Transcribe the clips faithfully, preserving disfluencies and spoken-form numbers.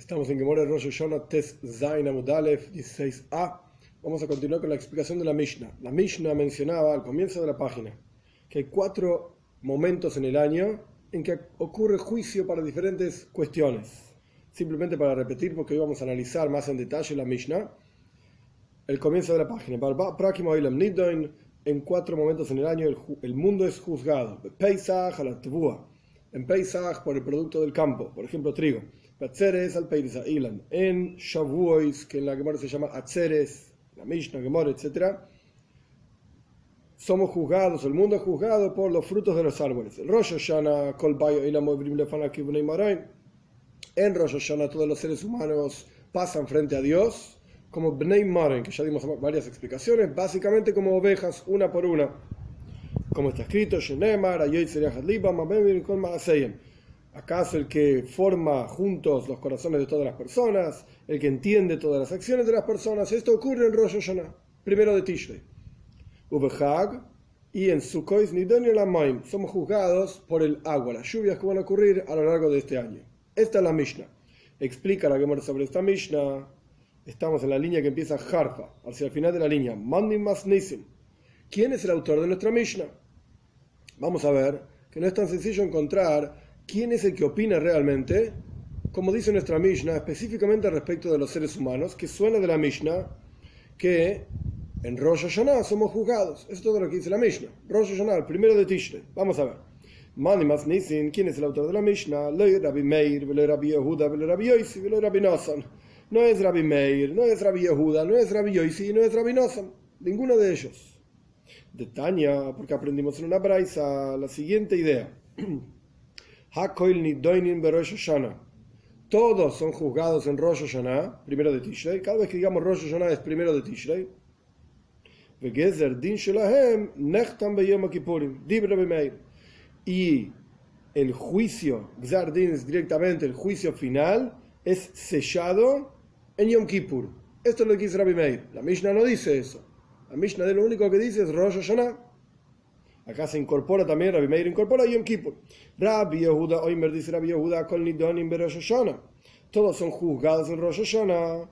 Estamos en Gemara Rosh Hashanah Tes Zayin Amud Aleph dieciséis a. Vamos a continuar con la explicación de la Mishnah. La Mishnah mencionaba al comienzo de la página que hay cuatro momentos en el año en que ocurre juicio para diferentes cuestiones. Simplemente para repetir, porque hoy vamos a analizar más en detalle la Mishnah. El comienzo de la página. En cuatro momentos en el año el, el mundo es juzgado. Pesach a la Tvua. En Pesach por el producto del campo, por ejemplo trigo. Atzeres al Peirza Ilan. En Shavuos, que en la Gemara se llama Atzeres, la Mishnah, Gemara, etcétera, somos juzgados, el mundo es juzgado por los frutos de los árboles. El Rosh Hashanah, Kol Bayo Ilam Oivrim Lefana Kibunei Marain. En Rosh Hashanah todos los seres humanos pasan frente a Dios como Bnei Marain, que ya dimos varias explicaciones, básicamente como ovejas, una por una. Como está escrito, Shenemar, Ayoy Seriachat Liba, Mabem Kol Maaseyem. ¿Acaso el que forma juntos los corazones de todas las personas, el que entiende todas las acciones de las personas? Esto ocurre en Rosh Hashanah, primero de Tishrei. Ubehag, y en Sukkot Nidoni Lamaim, somos juzgados por el agua, las lluvias que van a ocurrir a lo largo de este año. Esta es la Mishnah. Explica la Gemara sobre esta Mishnah. Estamos en la línea que empieza Harfa, hacia el final de la línea. Mandim Mas Nisim. ¿Quién es el autor de nuestra Mishnah? Vamos a ver que no es tan sencillo encontrar quién es el que opina realmente, como dice nuestra Mishnah, específicamente respecto de los seres humanos, que suena de la Mishnah, que en Rosh Hashanah somos juzgados. Eso es todo lo que dice la Mishnah. Rosh Hashanah, el primero de Tishrei. Vamos a ver. Mani Mas Nisin, ¿quién es el autor de la Mishnah? Lo Rabbi Meir, lo Rabbi Yehuda, lo Rabbi Yosi, lo Rabbi Nosson. No es Rabbi Meir, no es Rabbi Yehuda, no es Rabbi Yosi, no es Rabbi Nosson. Ninguno de ellos. De Tanya, porque aprendimos en una braisa la siguiente idea. Hakoil nidoinin beRosh Hashanah. Todos son juzgados en Rosh Hashanah, primero de Tishrei. Cada vez que digamos Rosh Hashanah es primero de Tishrei. Vegezer din shelahem nechtam beyom kippurim. Dib Rabbi Meir. Y el juicio, Gzar din es directamente el juicio final, es sellado en Yom Kippur. Esto es lo que dice Rabbi Meir. La Mishnah no dice eso. La Mishnah de lo único que dice es Rosh Hashanah. Acá se incorpora también, Rabbi Meir incorpora Yom Kippur. Rabbi Yehuda, Oimer dice Rabbi Yehuda, Kol Nidonim beRosh Hashanah. Todos son juzgados en Rosh Hashanah.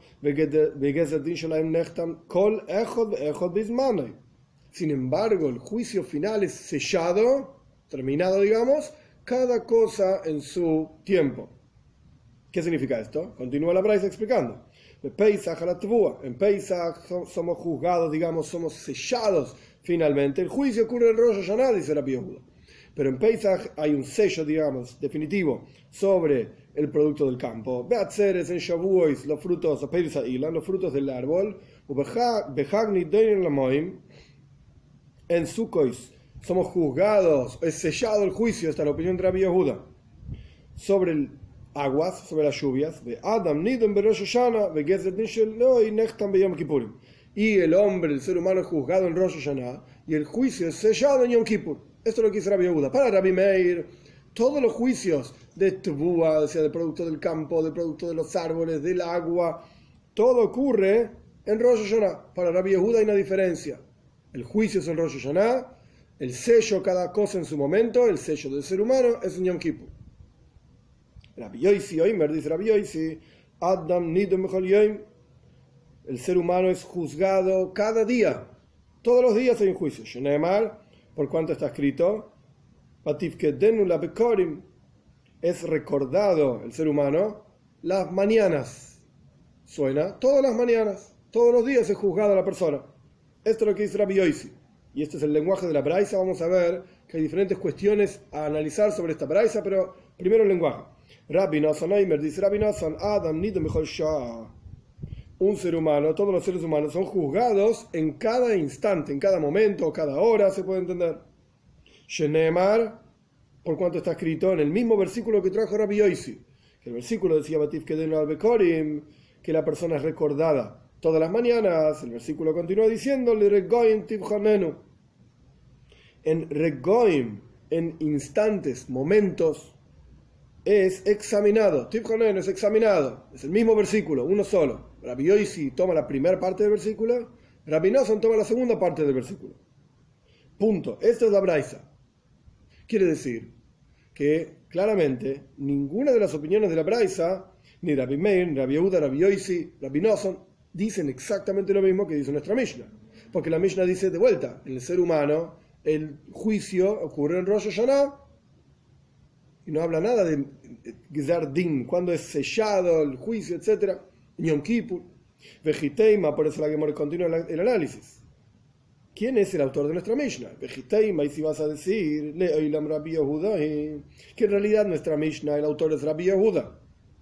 Kol Echod Echod Bismanoi. Sin embargo, el juicio final es sellado, terminado, digamos, cada cosa en su tiempo. ¿Qué significa esto? Continúa la braisa explicando. En Pesach a la Tvua. En Pesach somos juzgados, digamos, somos sellados. Finalmente, el juicio ocurre en Rosh Hashanah, dice Rabbi Yehuda. Pero en Pesach hay un sello, digamos, definitivo sobre el producto del campo. Beatzeres, en Shavuos, los frutos, los frutos del árbol. En Sukkot somos juzgados, es sellado el juicio, esta es la opinión de Rabbi Yehuda, sobre el aguas, sobre las lluvias. Adam nidon beRosh Hashanah, vegezer din sheloi nechtam beyom kippurim. Y el hombre, el ser humano, es juzgado en Rosh Hashanah y el juicio es sellado en Yom Kippur. Esto es lo que dice Rabbi Yehuda. Para Rabbi Meir, todos los juicios de Tvua, o sea, del producto del campo, del producto de los árboles, del agua, todo ocurre en Rosh Hashanah. Para Rabbi Yehuda hay una diferencia. El juicio es en Rosh Hashanah, el sello, cada cosa en su momento, el sello del ser humano es en Yom Kippur. Rabbi Yosi, Oimer dice Rabbi Yosi, Adam nidon bechol yom. El ser humano es juzgado cada día. Todos los días hay un juicio. Shenemar, por cuanto está escrito, Patifkedenu la bekorim, es recordado el ser humano las mañanas. Suena todas las mañanas. Todos los días es juzgado la persona. Esto es lo que dice Rabbi Yosi. Y este es el lenguaje de la braisa. Vamos a ver que hay diferentes cuestiones a analizar sobre esta braisa, pero primero el lenguaje. Rabbi Nosson Oimer dice Rabbi Nosson, Adam nidon bechol shah. Un ser humano, todos los seres humanos son juzgados en cada instante, en cada momento, cada hora, se puede entender. Shenemar, por cuanto está escrito en el mismo versículo que trajo Rabbi Yosi, que el versículo decía Batifkedenu al bekorim, que la persona es recordada todas las mañanas. El versículo continúa diciendo Regoim tivchanenu. En regoim, en instantes, momentos, es examinado. Tivchanenu es examinado. Es el mismo versículo, uno solo. Rabbi Yosi toma la primera parte del versículo, Rabbi Nosson toma la segunda parte del versículo. Punto. Esta es la braisa. Quiere decir que claramente ninguna de las opiniones de la braisa Ni Rabbi Meir, ni Rabbi Yehuda, Rabbi Yosi, Rabbi Nosson dicen exactamente lo mismo que dice nuestra Mishnah. Porque la Mishnah dice de vuelta, en el ser humano, el juicio ocurre en Rosh Hashanah y no habla nada de Gzar Din, cuando es sellado el juicio, etcétera. Yom Kippur, Vejiteima, por eso la Gemara continúa el análisis. ¿Quién es el autor de nuestra Mishnah? Vejiteima, y si vas a decir, Leoilam Rabbi Yehuda, que en realidad nuestra Mishnah, el autor es Rabbi Yehuda.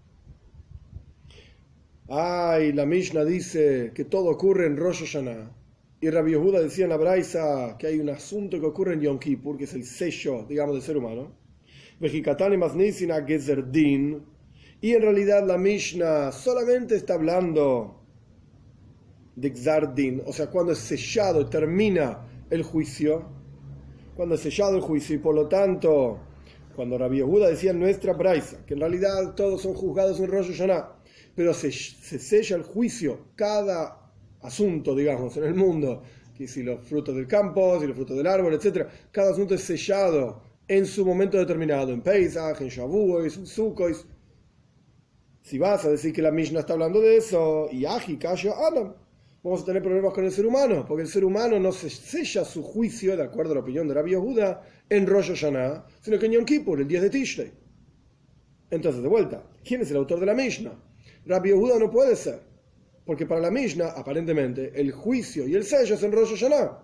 Ay, la Mishnah dice que todo ocurre en Rosh Hashanah. Y Rabbi Yehuda decía en la Braisa que hay un asunto que ocurre en Yom Kippur, que es el sello, digamos, del ser humano. Vejikatani Masnisina Gezer Din. Y en realidad la Mishnah solamente está hablando de Gzar Din, o sea, cuando es sellado y termina el juicio, cuando es sellado el juicio, y por lo tanto, cuando Rabbi Yehuda decía en nuestra Braisa, que en realidad todos son juzgados en Rosh Hashanah, pero se, se sella el juicio, cada asunto, digamos, en el mundo, que si los frutos del campo, si los frutos del árbol, etcétera, cada asunto es sellado en su momento determinado, en Pesach, en Shavuos, en Sukkot. Si vas a decir que la Mishnah está hablando de eso, y Aji, Kasha, Adam, vamos a tener problemas con el ser humano, porque el ser humano no se sella su juicio, de acuerdo a la opinión de Rabbi Yehuda, en Rosh Hashanah, sino que en Yom Kippur, el diez de Tishrei. Entonces, de vuelta, ¿quién es el autor de la Mishnah? Rabbi Yehuda no puede ser, porque para la Mishnah, aparentemente, el juicio y el sello es en Rosh Hashanah.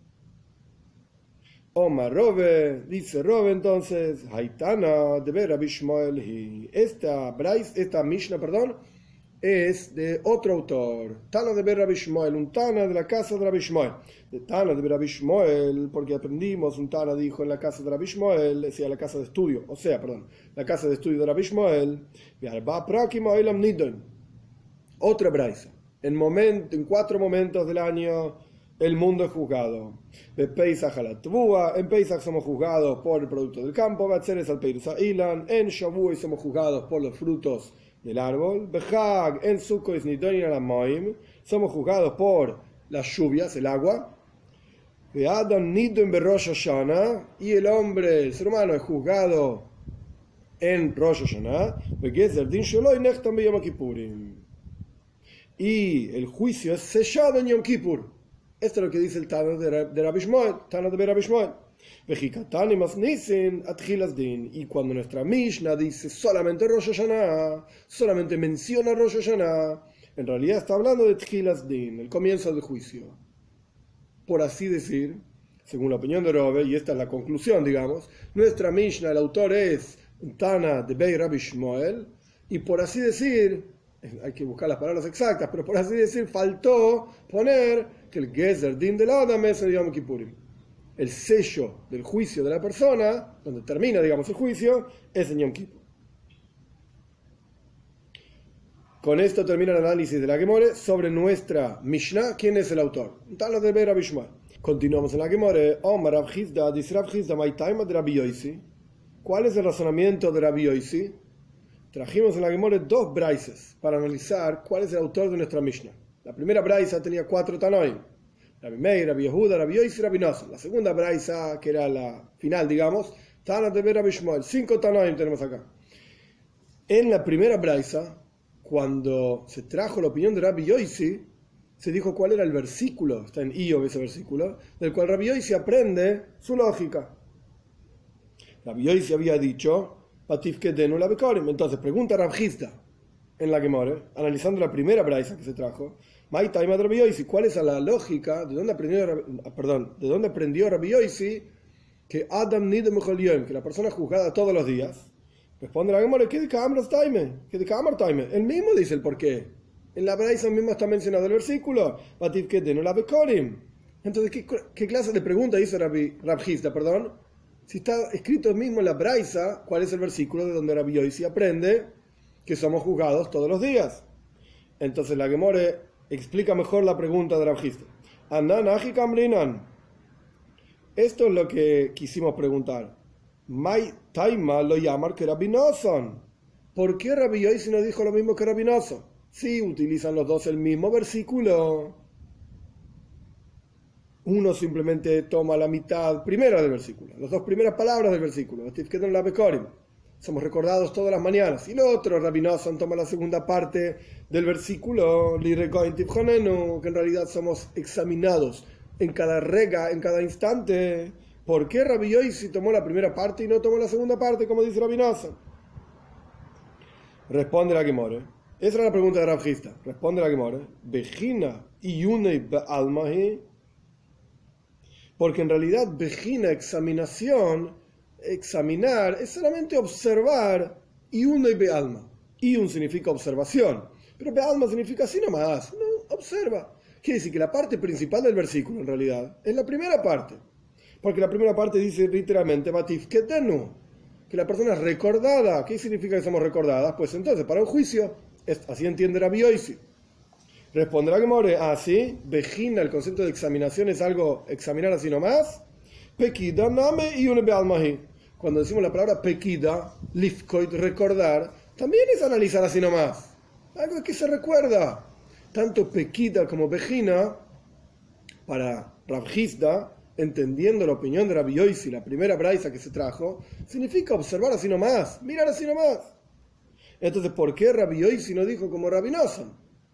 Omar Robe, dice Robe entonces, Haitana de Rabbi Shmuel, y esta, esta Mishnah, perdón, es de otro autor, Tana de Rabbi Shmuel, un Tana de la casa de Rabbi Shmuel. De Tana de Rabbi Shmuel, porque aprendimos, un Tana dijo en la casa de Rabbi Shmuel, decía la casa de estudio, o sea, perdón, la casa de estudio de Rabbi Shmuel, otra braisa, en, moment, en cuatro momentos del año el mundo es juzgado. De Pesach a la Tvua, en Pesach somos juzgados por el producto del campo, Batzeres al Peirus a Ilan, en Shavuot somos juzgados por los frutos del árbol, Behag, en Sukkot Nidonin a la Moim, somos juzgados por las lluvias, el agua, de Adam Nidon be Rosh Hashanah, y el hombre, el ser humano, es juzgado en Rosh Hashanah, Begezer Din Sholoi Nechtam be Yom Kippurim, y el juicio es sellado en Yom Kippur. Esto es lo que dice el Tana de Rabbi Shmuel, Tana de Rabbi Shmuel. Y cuando nuestra Mishnah dice solamente Rosh Hashanah, solamente menciona Rosh Hashanah, en realidad está hablando de Tchilas Din, el comienzo del juicio. Por así decir, según la opinión de Robe, y esta es la conclusión, digamos, nuestra Mishnah, el autor es Tana de Bei Rabbi Shmuel, y por así decir, hay que buscar las palabras exactas, pero por así decir, faltó poner que el Gezer Din del Adam es el Yom Kippurim. El sello del juicio de la persona, donde termina, digamos, el juicio, es en Yom Kippur. Con esto termina el análisis de la Gemore sobre nuestra Mishnah. ¿Quién es el autor? Tana de Rabbi Shmuel. Continuamos en la Gemore. Omar Rav Chizda, dice Rav Chizda, my time de Rabbi Yosi. ¿Cuál es el razonamiento de Rabbi Yosi? Trajimos en la Gemore dos braises para analizar cuál es el autor de nuestra Mishnah. La primera braisa tenía cuatro tanoim: Rabbi Meir, Rabbi Yehuda, Rabbi Yosi y Rabbi Nosson. La segunda braisa, que era la final, digamos, Tana de Rabbi Shmuel. Cinco tanoim tenemos acá. En la primera braisa, cuando se trajo la opinión de Rabbi Yosi, se dijo cuál era el versículo, está en Iyov ese versículo, del cual Rabbi Yosi aprende su lógica. Rabbi Yosi había dicho, entonces pregunta Rav Chizda en la Gemore, analizando la primera braisa que se trajo, ¿cuál es la lógica? ¿De dónde aprendió, perdón, de dónde aprendió Rabbi Yosi que Adam nidem bechol yom, que la persona es juzgada todos los días? Responde la Gemore, ¿qué de Kamar Taime? ¿Qué de Kamar Taime? Él mismo dice el porqué. En la braisa mismo está mencionado el versículo, entonces, ¿qué, ¿qué clase de pregunta hizo Rabbi, Rav Chizda, perdón? Si está escrito mismo en la braisa, ¿cuál es el versículo de donde Rabbi Yosi aprende que somos juzgados todos los días? Entonces la Gemore explica mejor la pregunta de Rav Chizda. Esto es lo que quisimos preguntar. Mai taima lo llamar que Rabbi Nosson. ¿Por qué Rabbi Yosi no dijo lo mismo que Rabbi Nosson? Si utilizan los dos el mismo versículo, uno simplemente toma la mitad primera del versículo, las dos primeras palabras del versículo, somos recordados todas las mañanas. Y lo otro, Rabbi Nosson toma la segunda parte del versículo, que en realidad somos examinados en cada rega, en cada instante. ¿Por qué Rabbi Yosi tomó la primera parte y no tomó la segunda parte, como dice Rabbi Nosson? Responde la Gemara. Esa era la pregunta de Rav Chisda. Responde la Gemara. Bejina iyunei be'almahi. Porque en realidad, Bejina, examinación, examinar, es solamente observar iyunei be'alma. Iyun significa observación. Pero be'alma significa así nomás. No, observa. Quiere decir que la parte principal del versículo, en realidad, es la primera parte. Porque la primera parte dice literalmente, Batif ketenu, que la persona es recordada. ¿Qué significa que somos recordadas? Pues entonces, para un juicio, así entiende Rabbi Yosi. Responderá que more, ah, sí, Bejina, el concepto de examinación es algo, examinar así nomás. Pekida, name y un bealmahi. Cuando decimos la palabra pekida, lifkoit, recordar, también es analizar así nomás. Algo que se recuerda. Tanto pekida como Bejina, para Rav Chisda, entendiendo la opinión de Rabbi Yosi, la primera braisa que se trajo, significa observar así nomás, mirar así nomás. Entonces, ¿por qué Rabbi Yosi no dijo como Rabbi Nosson?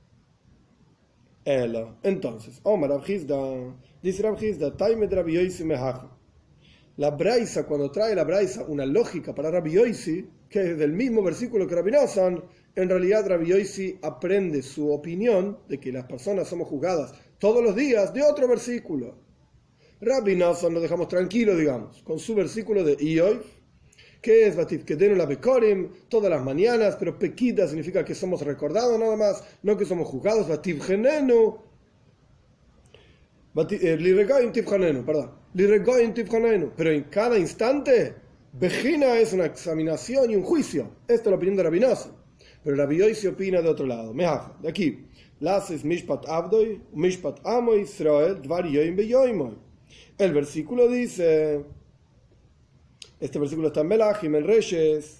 Ela. Entonces, Omar Rav Chisda, dice Rav Chisda, Taimet Rabbi Yosi mehaja. La braisa, cuando trae la braisa una lógica para Rabbi Yosi, que es del mismo versículo que Rabbi Nosson, en realidad Rabbi Yosi aprende su opinión de que las personas somos juzgadas todos los días de otro versículo. Rabbi Nosson lo dejamos tranquilo, digamos, con su versículo de Iyov, que es Batif Kedenu la Bekorim, todas las mañanas, pero Pekida significa que somos recordados nada más, no que somos juzgados, Batif Genenu, Liregoyin Tifjanenu, perdón, Liregoyin Tifjanenu, pero en cada instante, Bejina es una examinación y un juicio. Esta es la opinión de Rabbi Nosson, pero Rabbi Yosi opina de otro lado, Mehaja, de aquí, Lases Mishpat Avdoi, Mishpat Amo Israel, Dvar Yoim Beyoimoy. El versículo dice, este versículo está en Melachim, en Reyes,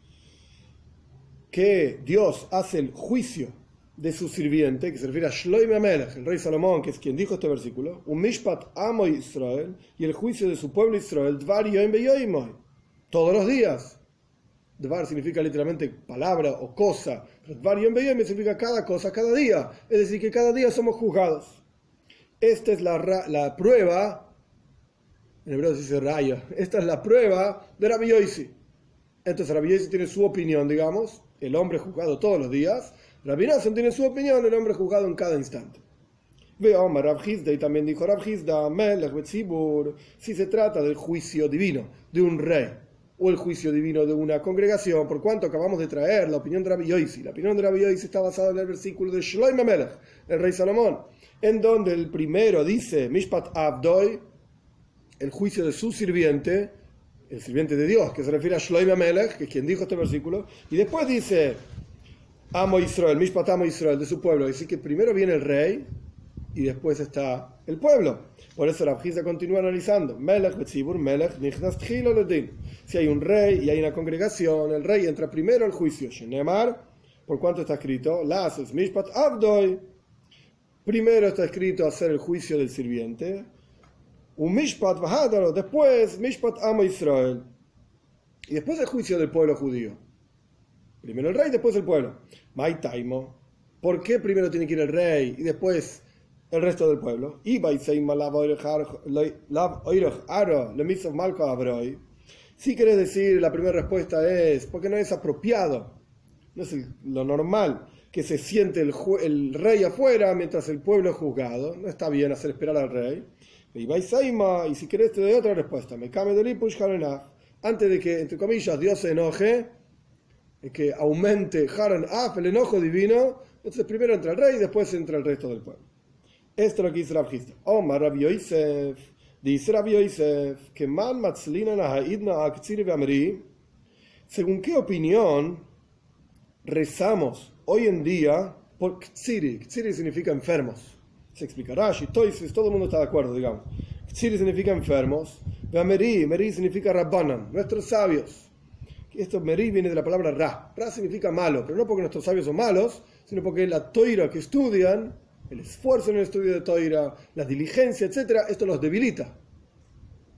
que Dios hace el juicio de su sirviente, que se refiere a Shloime Amelech, el rey Salomón, que es quien dijo este versículo, un Mishpat Amo Israel, y el juicio de su pueblo Israel, Dvar Yoim Beyoimoy, todos los días. Dvar significa literalmente palabra o cosa, pero Dvar Yoim Beyoimoy significa cada cosa, cada día, es decir, que cada día somos juzgados. Esta es la, la prueba. En hebreo se dice raya. Esta es la prueba de Rabbi Yosi. Entonces Rabbi Yosi tiene su opinión, digamos, el hombre juzgado todos los días. Rabbi Nosson tiene su opinión, el hombre juzgado en cada instante. Ve Omar Rav Chisda, y también dijo Rav Chisda, Melech betzibur, si se trata del juicio divino de un rey, o el juicio divino de una congregación, por cuanto acabamos de traer la opinión de Rabbi Yosi. La opinión de Rabbi Yosi está basada en el versículo de Shloime Amelech, el rey Salomón, en donde el primero dice, Mishpat Avdoi, el juicio de su sirviente, el sirviente de Dios, que se refiere a Shloime Amelech, que es quien dijo este versículo, y después dice, Amo Israel, Mishpat Amo Israel, de su pueblo. Así que primero viene el rey, y después está el pueblo. Por eso Rav Chisda continúa analizando, Melech betzibur, Melech nichnas tchilo ledin. Si hay un rey y hay una congregación, el rey entra primero al juicio, Shenemar, por cuanto está escrito, Lases Mishpat Avdoi, primero está escrito hacer el juicio del sirviente, un Mishpat Vahadaro, después Mishpat Amo Israel, y después el juicio del pueblo judío. Primero el rey, después el pueblo. Mai Taimo, ¿por qué primero tiene que ir el rey y después el resto del pueblo? Si querés decir, la primera respuesta es porque no es apropiado, no es el, lo normal que se siente el, el rey afuera mientras el pueblo es juzgado. No está bien hacer esperar al rey. Y si querés te doy otra respuesta. Me cambio de lipush harenach. Antes de que, entre comillas, Dios se enoje, que aumente harenach, el enojo divino, entonces primero entra el rey y después entra el resto del pueblo. Esto es lo que dice Rav Chisda. Omar Rabbi Yosef, dice Rabbi Yosef, que man matzlina na haidna aktsiri ve'amri, según qué opinión rezamos hoy en día por ktsiri. Ktsiri significa enfermos. Se explica Rashi, Toises, todo el mundo está de acuerdo, digamos. Ktsiri significa enfermos. Ve'amri, Meri significa Rabbanan, nuestros sabios. Esto Meri viene de la palabra Ra. Ra significa malo, pero no porque nuestros sabios son malos, sino porque la toira que estudian, el esfuerzo en el estudio de toira, la diligencia, etcétera, esto los debilita.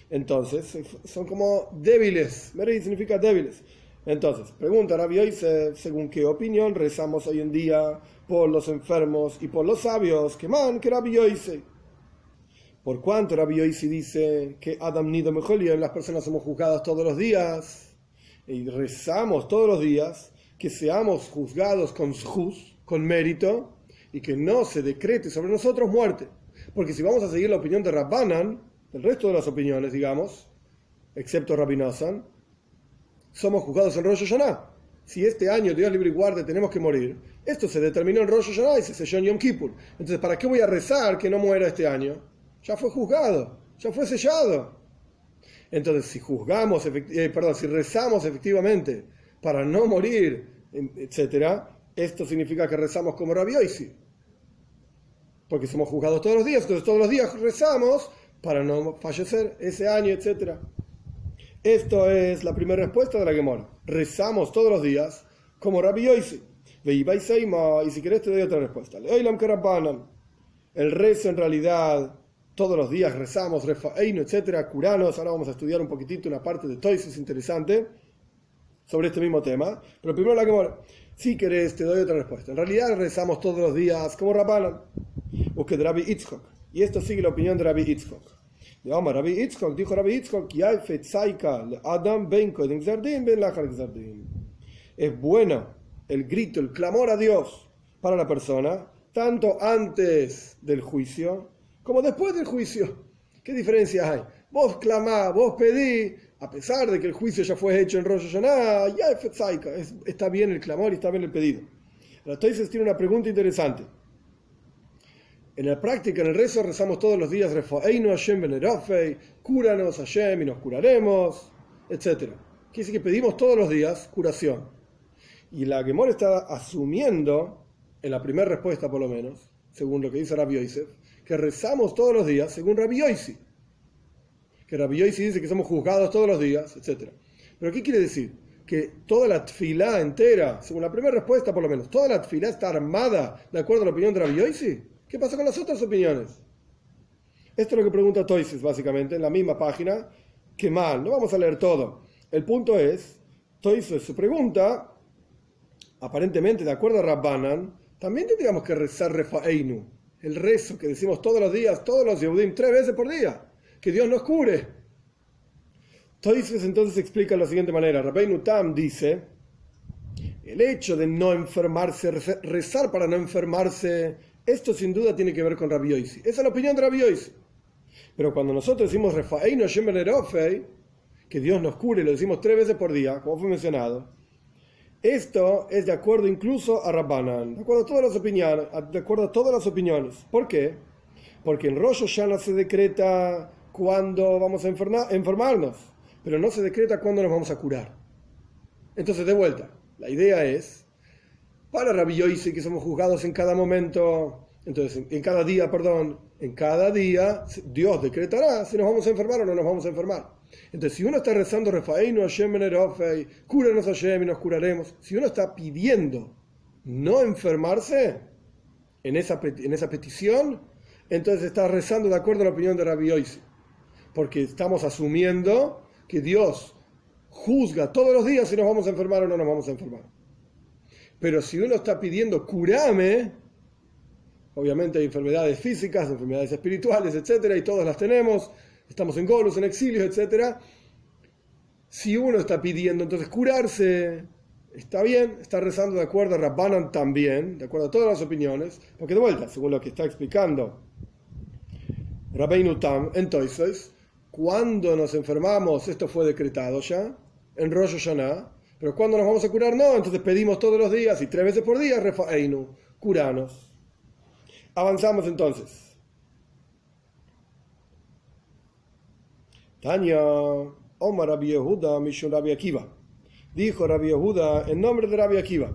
Entonces, son como débiles. Merid significa débiles. Entonces, pregunta Rabbi Yosef, según qué opinión rezamos hoy en día por los enfermos y por los sabios, que man, que Rabbi Yosef. Por cuanto Rabbi Yosef dice que Adam Nido Mejolien, las personas somos juzgadas todos los días, y rezamos todos los días que seamos juzgados con juz, con mérito, y que no se decrete sobre nosotros muerte. Porque si vamos a seguir la opinión de Rabbanan, el resto de las opiniones, digamos, excepto Rabbi Nosson, somos juzgados en Rosh Hashanah. Si este año, Dios libre y guarde, tenemos que morir, esto se determinó en Rosh Hashanah y se selló en Yom Kippur. Entonces, ¿para qué voy a rezar que no muera este año? Ya fue juzgado, ya fue sellado. Entonces, si juzgamos, eh, perdón, si rezamos efectivamente para no morir, etcétera, esto significa que rezamos como Rabbi Yosef, porque somos juzgados todos los días. Entonces, todos los días rezamos para no fallecer ese año, etcétera. Esto es la primera respuesta de la Gemara. Rezamos todos los días como Rabbi Yosef. Y si querés te doy otra respuesta. El rezo en realidad, todos los días rezamos, refa'einu, etcétera, curanos. Ahora vamos a estudiar un poquitito una parte de Toises interesante sobre este mismo tema. Pero primero la Gemara. Si querés te doy otra respuesta. En realidad rezamos todos los días como Rabbanan, o que de Rabbi Yitzchok. Y esto sigue la opinión de Rabbi Yitzchok. Rabbi Yitzchok, dijo Rabbi Yitzchok, es bueno el grito, el clamor a Dios para la persona, tanto antes del juicio como después del juicio. ¿Qué diferencia hay? Vos clamás, vos pedí, a pesar de que el juicio ya fue hecho en Rosh Hashanah, ya es, está bien el clamor y está bien el pedido. Entonces tiene una pregunta interesante. En la práctica, en el rezo, rezamos todos los días, Refa'einu Hashem Benerofei, cúranos Hashem y nos curaremos, etcétera. Quiere decir que pedimos todos los días curación. Y la Gemara está asumiendo, en la primera respuesta por lo menos, según lo que dice Rabbi Yosef, que rezamos todos los días según Rabbi Yosef. Que Rabbi Yosef dice que somos juzgados todos los días, etcétera. ¿Pero qué quiere decir? Que toda la tfilá entera, según la primera respuesta por lo menos, toda la tfilá está armada de acuerdo a la opinión de Rabbi Yosef. ¿Qué pasa con las otras opiniones? Esto es lo que pregunta Toises, básicamente, en la misma página. Qué mal, no vamos a leer todo. El punto es, Toises su pregunta, aparentemente, de acuerdo a Rabbanan, también tendríamos que rezar Refa'einu, el rezo que decimos todos los días, todos los Yehudim, tres veces por día, que Dios nos cure. Toises entonces explica de la siguiente manera. Rabbeinu Tam dice, el hecho de no enfermarse, rezar para no enfermarse, esto sin duda tiene que ver con Rabbi Yosef. Esa es la opinión de Rabbi Yosef. Pero cuando nosotros decimos Refa'einu Hashem Benerofei, que Dios nos cure, lo decimos tres veces por día, como fue mencionado, esto es de acuerdo incluso a Rabbanan, de acuerdo a todas las opiniones, de acuerdo a todas las opiniones. ¿Por qué? Porque en Rosh Hashanah se decreta cuándo vamos a enferma, enfermarnos, pero no se decreta cuándo nos vamos a curar. Entonces, de vuelta, la idea es, para Rabbi Yosef, que somos juzgados en cada momento, entonces en, en cada día, perdón, en cada día Dios decretará si nos vamos a enfermar o no nos vamos a enfermar. Entonces, si uno está rezando Refa'einu Hashem Benerofei, cúranos Hashem y nos curaremos, si uno está pidiendo no enfermarse en esa, en esa petición, entonces está rezando de acuerdo a la opinión de Rabbi Yosef, porque estamos asumiendo que Dios juzga todos los días si nos vamos a enfermar o no nos vamos a enfermar. Pero si uno está pidiendo curame, obviamente hay enfermedades físicas, enfermedades espirituales, etcétera, y todas las tenemos, estamos en golos, en exilios, etcétera. Si uno está pidiendo entonces curarse, está bien, está rezando de acuerdo a Rabbanan también, de acuerdo a todas las opiniones, porque de vuelta, según lo que está explicando Rabbeinu Tam, entonces, cuando nos enfermamos, esto fue decretado ya, en Rosh Hashanah. Pero cuando nos vamos a curar, no, entonces pedimos todos los días y tres veces por día, Refa'einu, curanos. Avanzamos entonces. Tanya, Omar Rabbi Yehuda, Mishun Rabbi Akiva. Dijo Rabbi Yehuda en nombre de Rabbi Akiva.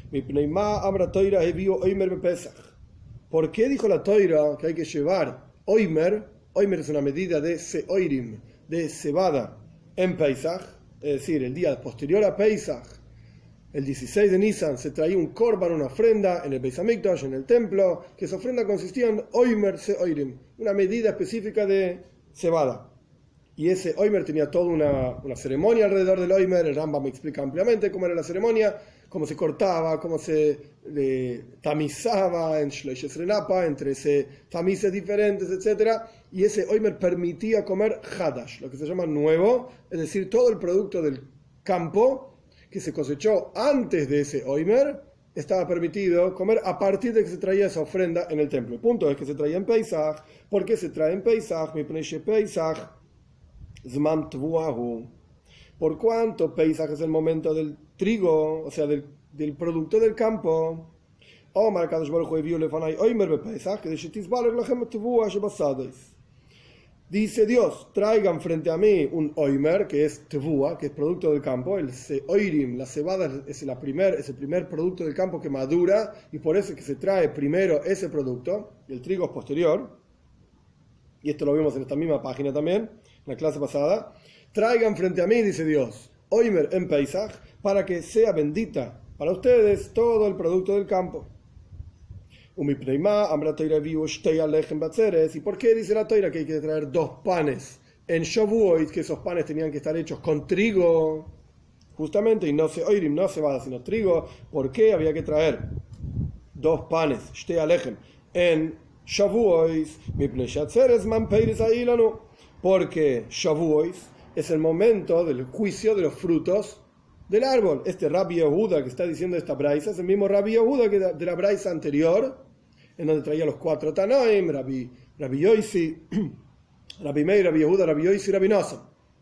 ¿Por qué dijo la Toira que hay que llevar Oimer? Oimer es una medida de Seoirim, de cebada, en Pesach. Es decir, el día posterior a Pesach, el dieciséis de Nisan, se traía un korban, una ofrenda en el Beis Hamikdash, en el templo, que esa ofrenda consistía en Oimer Seoirim, una medida específica de cebada. y ese Oimer tenía toda una, una ceremonia alrededor del Oimer. El Rambam me explica ampliamente cómo era la ceremonia, cómo se cortaba, cómo se eh, tamizaba en Shloishes Renapa, entre ese tamices diferentes, etcétera. Y ese Oimer permitía comer Hadash, lo que se llama nuevo, es decir, todo el producto del campo que se cosechó antes de ese Oimer estaba permitido comer a partir de que se traía esa ofrenda en el templo. El punto es que se traía en Pesach. ¿Por qué se trae en Pesach? Pesach Zman Tvuahu. Por cuanto Pesach es el momento del trigo, o sea, del, del producto del campo. Omar Kadosh Baruch Hu eviu lefanai Oimer bePesach, que de lachem Tvua shebasadis. Dice Dios, traigan frente a mí un Oimer, que es Tevua, que es producto del campo. El Oirim, la cebada, es, la primer, es el primer producto del campo que madura, y por eso es que se trae primero ese producto, y el trigo es posterior. Y esto lo vimos en esta misma página también, en la clase pasada. Traigan frente a mí, dice Dios, Oimer en Pesach, para que sea bendita para ustedes todo el producto del campo. ¿Y por qué dice la Toira que hay que traer dos panes en Shavuot, que esos panes tenían que estar hechos con trigo? Justamente, y no se oirim, no cebada, sino trigo. ¿Por qué había que traer dos panes, shtei alechem, en Shavuot? Porque Shavuot es el momento del juicio de los frutos del árbol. Este Rabbi Yehuda que está diciendo esta braisa es el mismo Rabbi Yehuda que de la braisa anterior, en donde traía los cuatro Tanoim, Rabbi, Rabbi Yoisi, Rabbi Meir, Rabbi Yehuda, Rabbi Yoisi y Rabbi Nosson.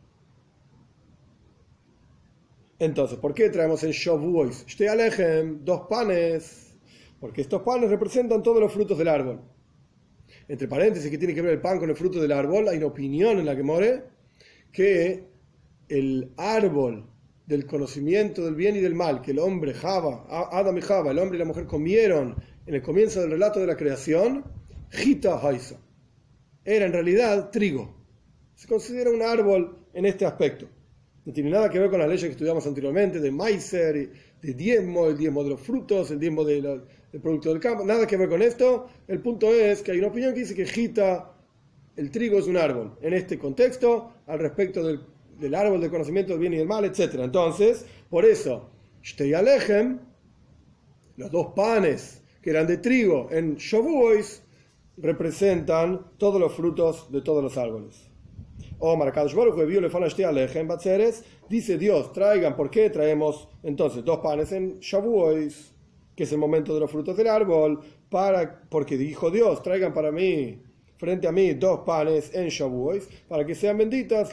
Entonces, ¿por qué traemos en Shavuot Shtei Alechem, dos panes? Porque estos panes representan todos los frutos del árbol. Entre paréntesis, ¿qué tiene que ver el pan con el fruto del árbol? Hay una opinión en la que more que el árbol del conocimiento del bien y del mal, que el hombre Java, Adam y Java, el hombre y la mujer comieron en el comienzo del relato de la creación, Gita Haisa, era en realidad trigo. Se considera un árbol en este aspecto. No tiene nada que ver con las leyes que estudiamos anteriormente, de Meiser, de diezmo, el diezmo de los frutos, el diezmo de la, del producto del campo, nada que ver con esto. El punto es que hay una opinión que dice que Gita, el trigo es un árbol, en este contexto, al respecto del del árbol del conocimiento del bien y del mal, etcétera. Entonces, por eso, Shtei Alechem, los dos panes que eran de trigo en Shavuot, representan todos los frutos de todos los árboles. Omar Kadosh Baruch Hu eviu lefanai Shtei Alechem batzeres, dice Dios, traigan, ¿por qué traemos entonces dos panes en Shavuot, que es el momento de los frutos del árbol? Para, porque dijo Dios, traigan para mí, frente a mí, dos panes en Shavuot, para que sean benditas,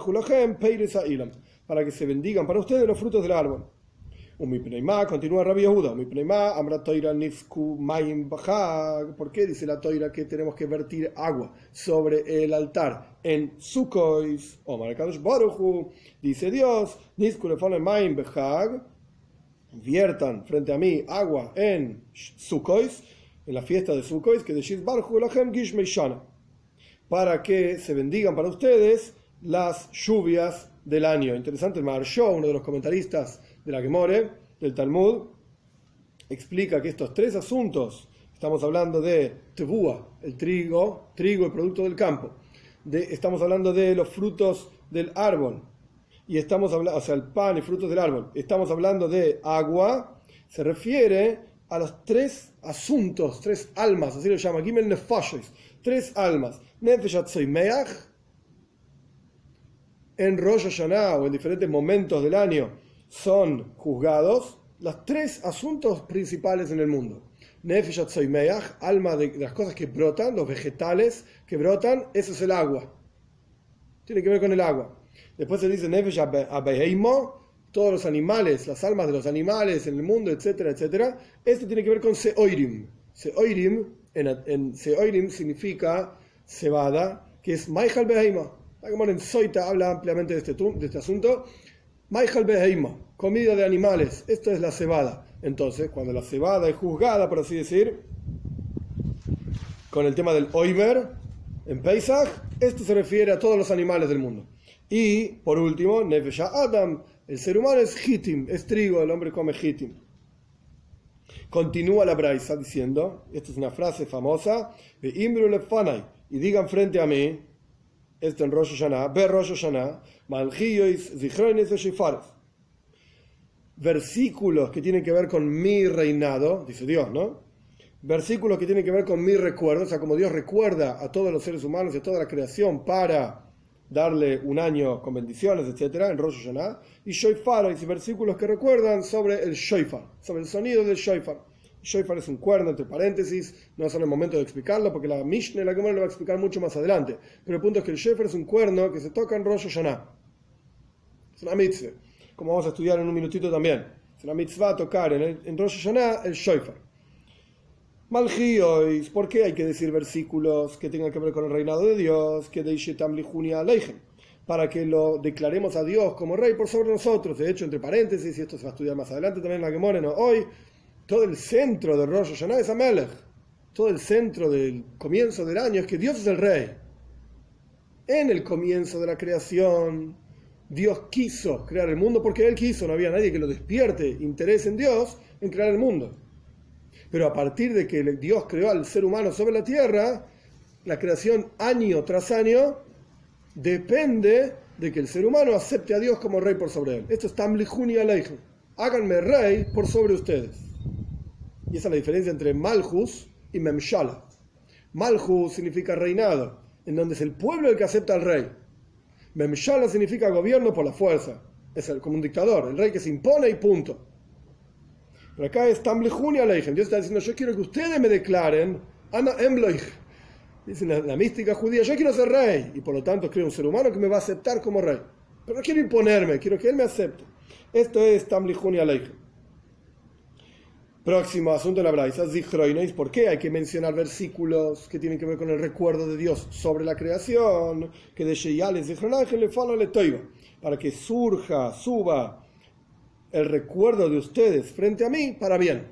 para que se bendigan para ustedes los frutos del árbol. Continúa Rabbi Yehuda, ¿por qué dice la Toira que tenemos que vertir agua sobre el altar en Sukkot? Dice Dios, viertan frente a mí agua en Sukkot, en la fiesta de Sukkot, que de Shizbarhu Lachem Gishmei Shana, para que se bendigan para ustedes las lluvias del año. Interesante, el Maharsho, uno de los comentaristas de la Gemore, del Talmud, explica que estos tres asuntos, estamos hablando de Tevua, el trigo, trigo, el producto del campo, de, estamos hablando de los frutos del árbol, y estamos hablando, o sea, el pan y frutos del árbol, estamos hablando de agua, se refiere a los tres asuntos, tres almas, así lo llama, Gimel Nefashos, tres almas, Nefesh Atzoimeach, en Rosh Hashanah o en diferentes momentos del año son juzgados los tres asuntos principales en el mundo. Nefesh Atzoimeach, alma de, de las cosas que brotan, los vegetales que brotan, eso es el agua. Tiene que ver con el agua. Después se dice Nefesh Abeheimo, todos los animales, las almas de los animales en el mundo, etcétera, etcétera. Esto tiene que ver con Seoirim. Seoirim, en, en Seoirim significa cebada, que es Maihal Beheima. En Soita habla ampliamente de este, de este asunto. Maihal Beheima, comida de animales. Esto es la cebada. Entonces, cuando la cebada es juzgada, por así decir, con el tema del Oimer, en Pesach, esto se refiere a todos los animales del mundo. Y, por último, Nefesh Adam, el ser humano es hitim, es trigo, el hombre come hitim. Continúa la braisa diciendo, esta es una frase famosa, y digan frente a mí, esto en Rosh Hashanah, ve Rosh Hashanah, Malchiois, Zichrones y Shifares. Versículos que tienen que ver con mi reinado, dice Dios, ¿no? Versículos que tienen que ver con mi recuerdo, o sea, como Dios recuerda a todos los seres humanos y a toda la creación para darle un año con bendiciones, etcétera, en Rosh Hashanah, y Shofar, y versículos que recuerdan sobre el Shofar, sobre el sonido del Shofar. Shofar es un cuerno, entre paréntesis, no es en el momento de explicarlo, porque la Mishnah, la Gemara lo va a explicar mucho más adelante, pero el punto es que el Shofar es un cuerno que se toca en Rosh Hashanah. Es una mitzvah, como vamos a estudiar en un minutito también. Es una mitzvah tocar en, el, en Rosh Hashanah el Shofar. Malchiois, ¿por qué hay que decir versículos que tengan que ver con el reinado de Dios? Que deishetam lijunia aleichem, para que lo declaremos a Dios como rey por sobre nosotros. De hecho, entre paréntesis, y esto se va a estudiar más adelante también en la Gemara, no hoy, todo el centro de Rosh Hashanah es Amelech. Todo el centro del comienzo del año es que Dios es el rey. En el comienzo de la creación, Dios quiso crear el mundo porque Él quiso, no había nadie que lo despierte interés en Dios en crear el mundo. Pero a partir de que Dios creó al ser humano sobre la tierra, la creación año tras año depende de que el ser humano acepte a Dios como rey por sobre él. Esto es Tamlichuni Aleichem. Háganme rey por sobre ustedes. Y esa es la diferencia entre Malchus y Memshala. Malchus significa reinado, en donde es el pueblo el que acepta al rey. Memshala significa gobierno por la fuerza. Es el, como un dictador, el rey que se impone y punto. Pero acá es Tamlichuni Aleichem. Dios está diciendo, yo quiero que ustedes me declaren Ana Emloich. Dice la, la mística judía, yo quiero ser rey. Y por lo tanto creo un ser humano que me va a aceptar como rey. Pero no quiero imponerme, quiero que él me acepte. Esto es Tamlichuni Aleichem. Próximo asunto en la Braisa, Zichroines. ¿Por qué hay que mencionar versículos que tienen que ver con el recuerdo de Dios sobre la creación? Que de Sheyales Zichronaje le fala le toiva. Para que surja, suba el recuerdo de ustedes frente a mí para bien.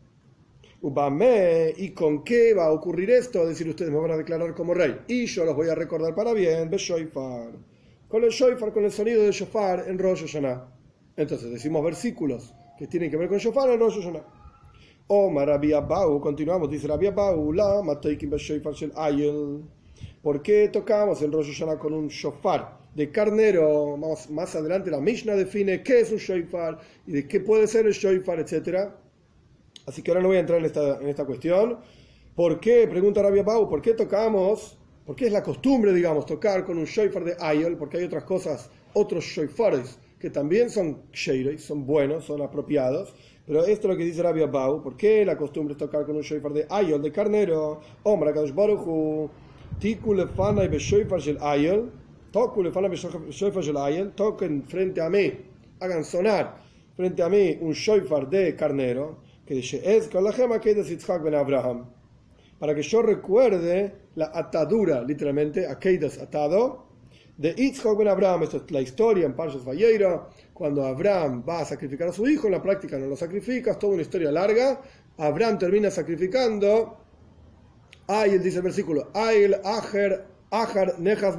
Ubame, ¿y con qué va a ocurrir esto? Es decir, ustedes me van a declarar como rey y yo los voy a recordar para bien. Be Shofar, con el Shofar, con el sonido de Shofar en Rosh Hashanah. Entonces decimos versículos que tienen que ver con Shofar en Rosh Hashanah. Omar Rabbi Abahu, continuamos, dice Rabbi Abahu, la mateikim be Shofar shel Ayel. ¿Por qué tocamos en Rosh Hashanah con un Shofar de carnero? Más, más adelante la Mishnah define qué es un Shofar y de qué puede ser el Shofar, etcétera. Así que ahora no voy a entrar en esta, en esta cuestión. ¿Por qué? Pregunta Rabbi Abahu, ¿por qué tocamos? ¿Por qué es la costumbre, digamos, tocar con un Shofar de Ayel? Porque hay otras cosas, otros Shofares que también son Sheirei, son buenos, son apropiados. Pero esto es lo que dice Rabbi Abahu. ¿Por qué la costumbre es tocar con un Shofar de Ayel, de carnero? Omra Kadosh Baruch Hu, Tiku lefanai be Shofar shel Ayel, Toku lefanai be Shofar shel Ayel, toquen frente a mí, hagan sonar frente a mí un Shofar de carnero, que dice, es con la gema que es de Yitzhak ben Abraham, para que yo recuerde la atadura, literalmente, Akeidas atado, de Yitzhak ben Abraham. Esto es la historia en Parshas Vayera, cuando Abraham va a sacrificar a su hijo, en la práctica no lo sacrifica, es toda una historia larga. Abraham termina sacrificando, ay, él dice el versículo, Ayel Acher Acher Nejas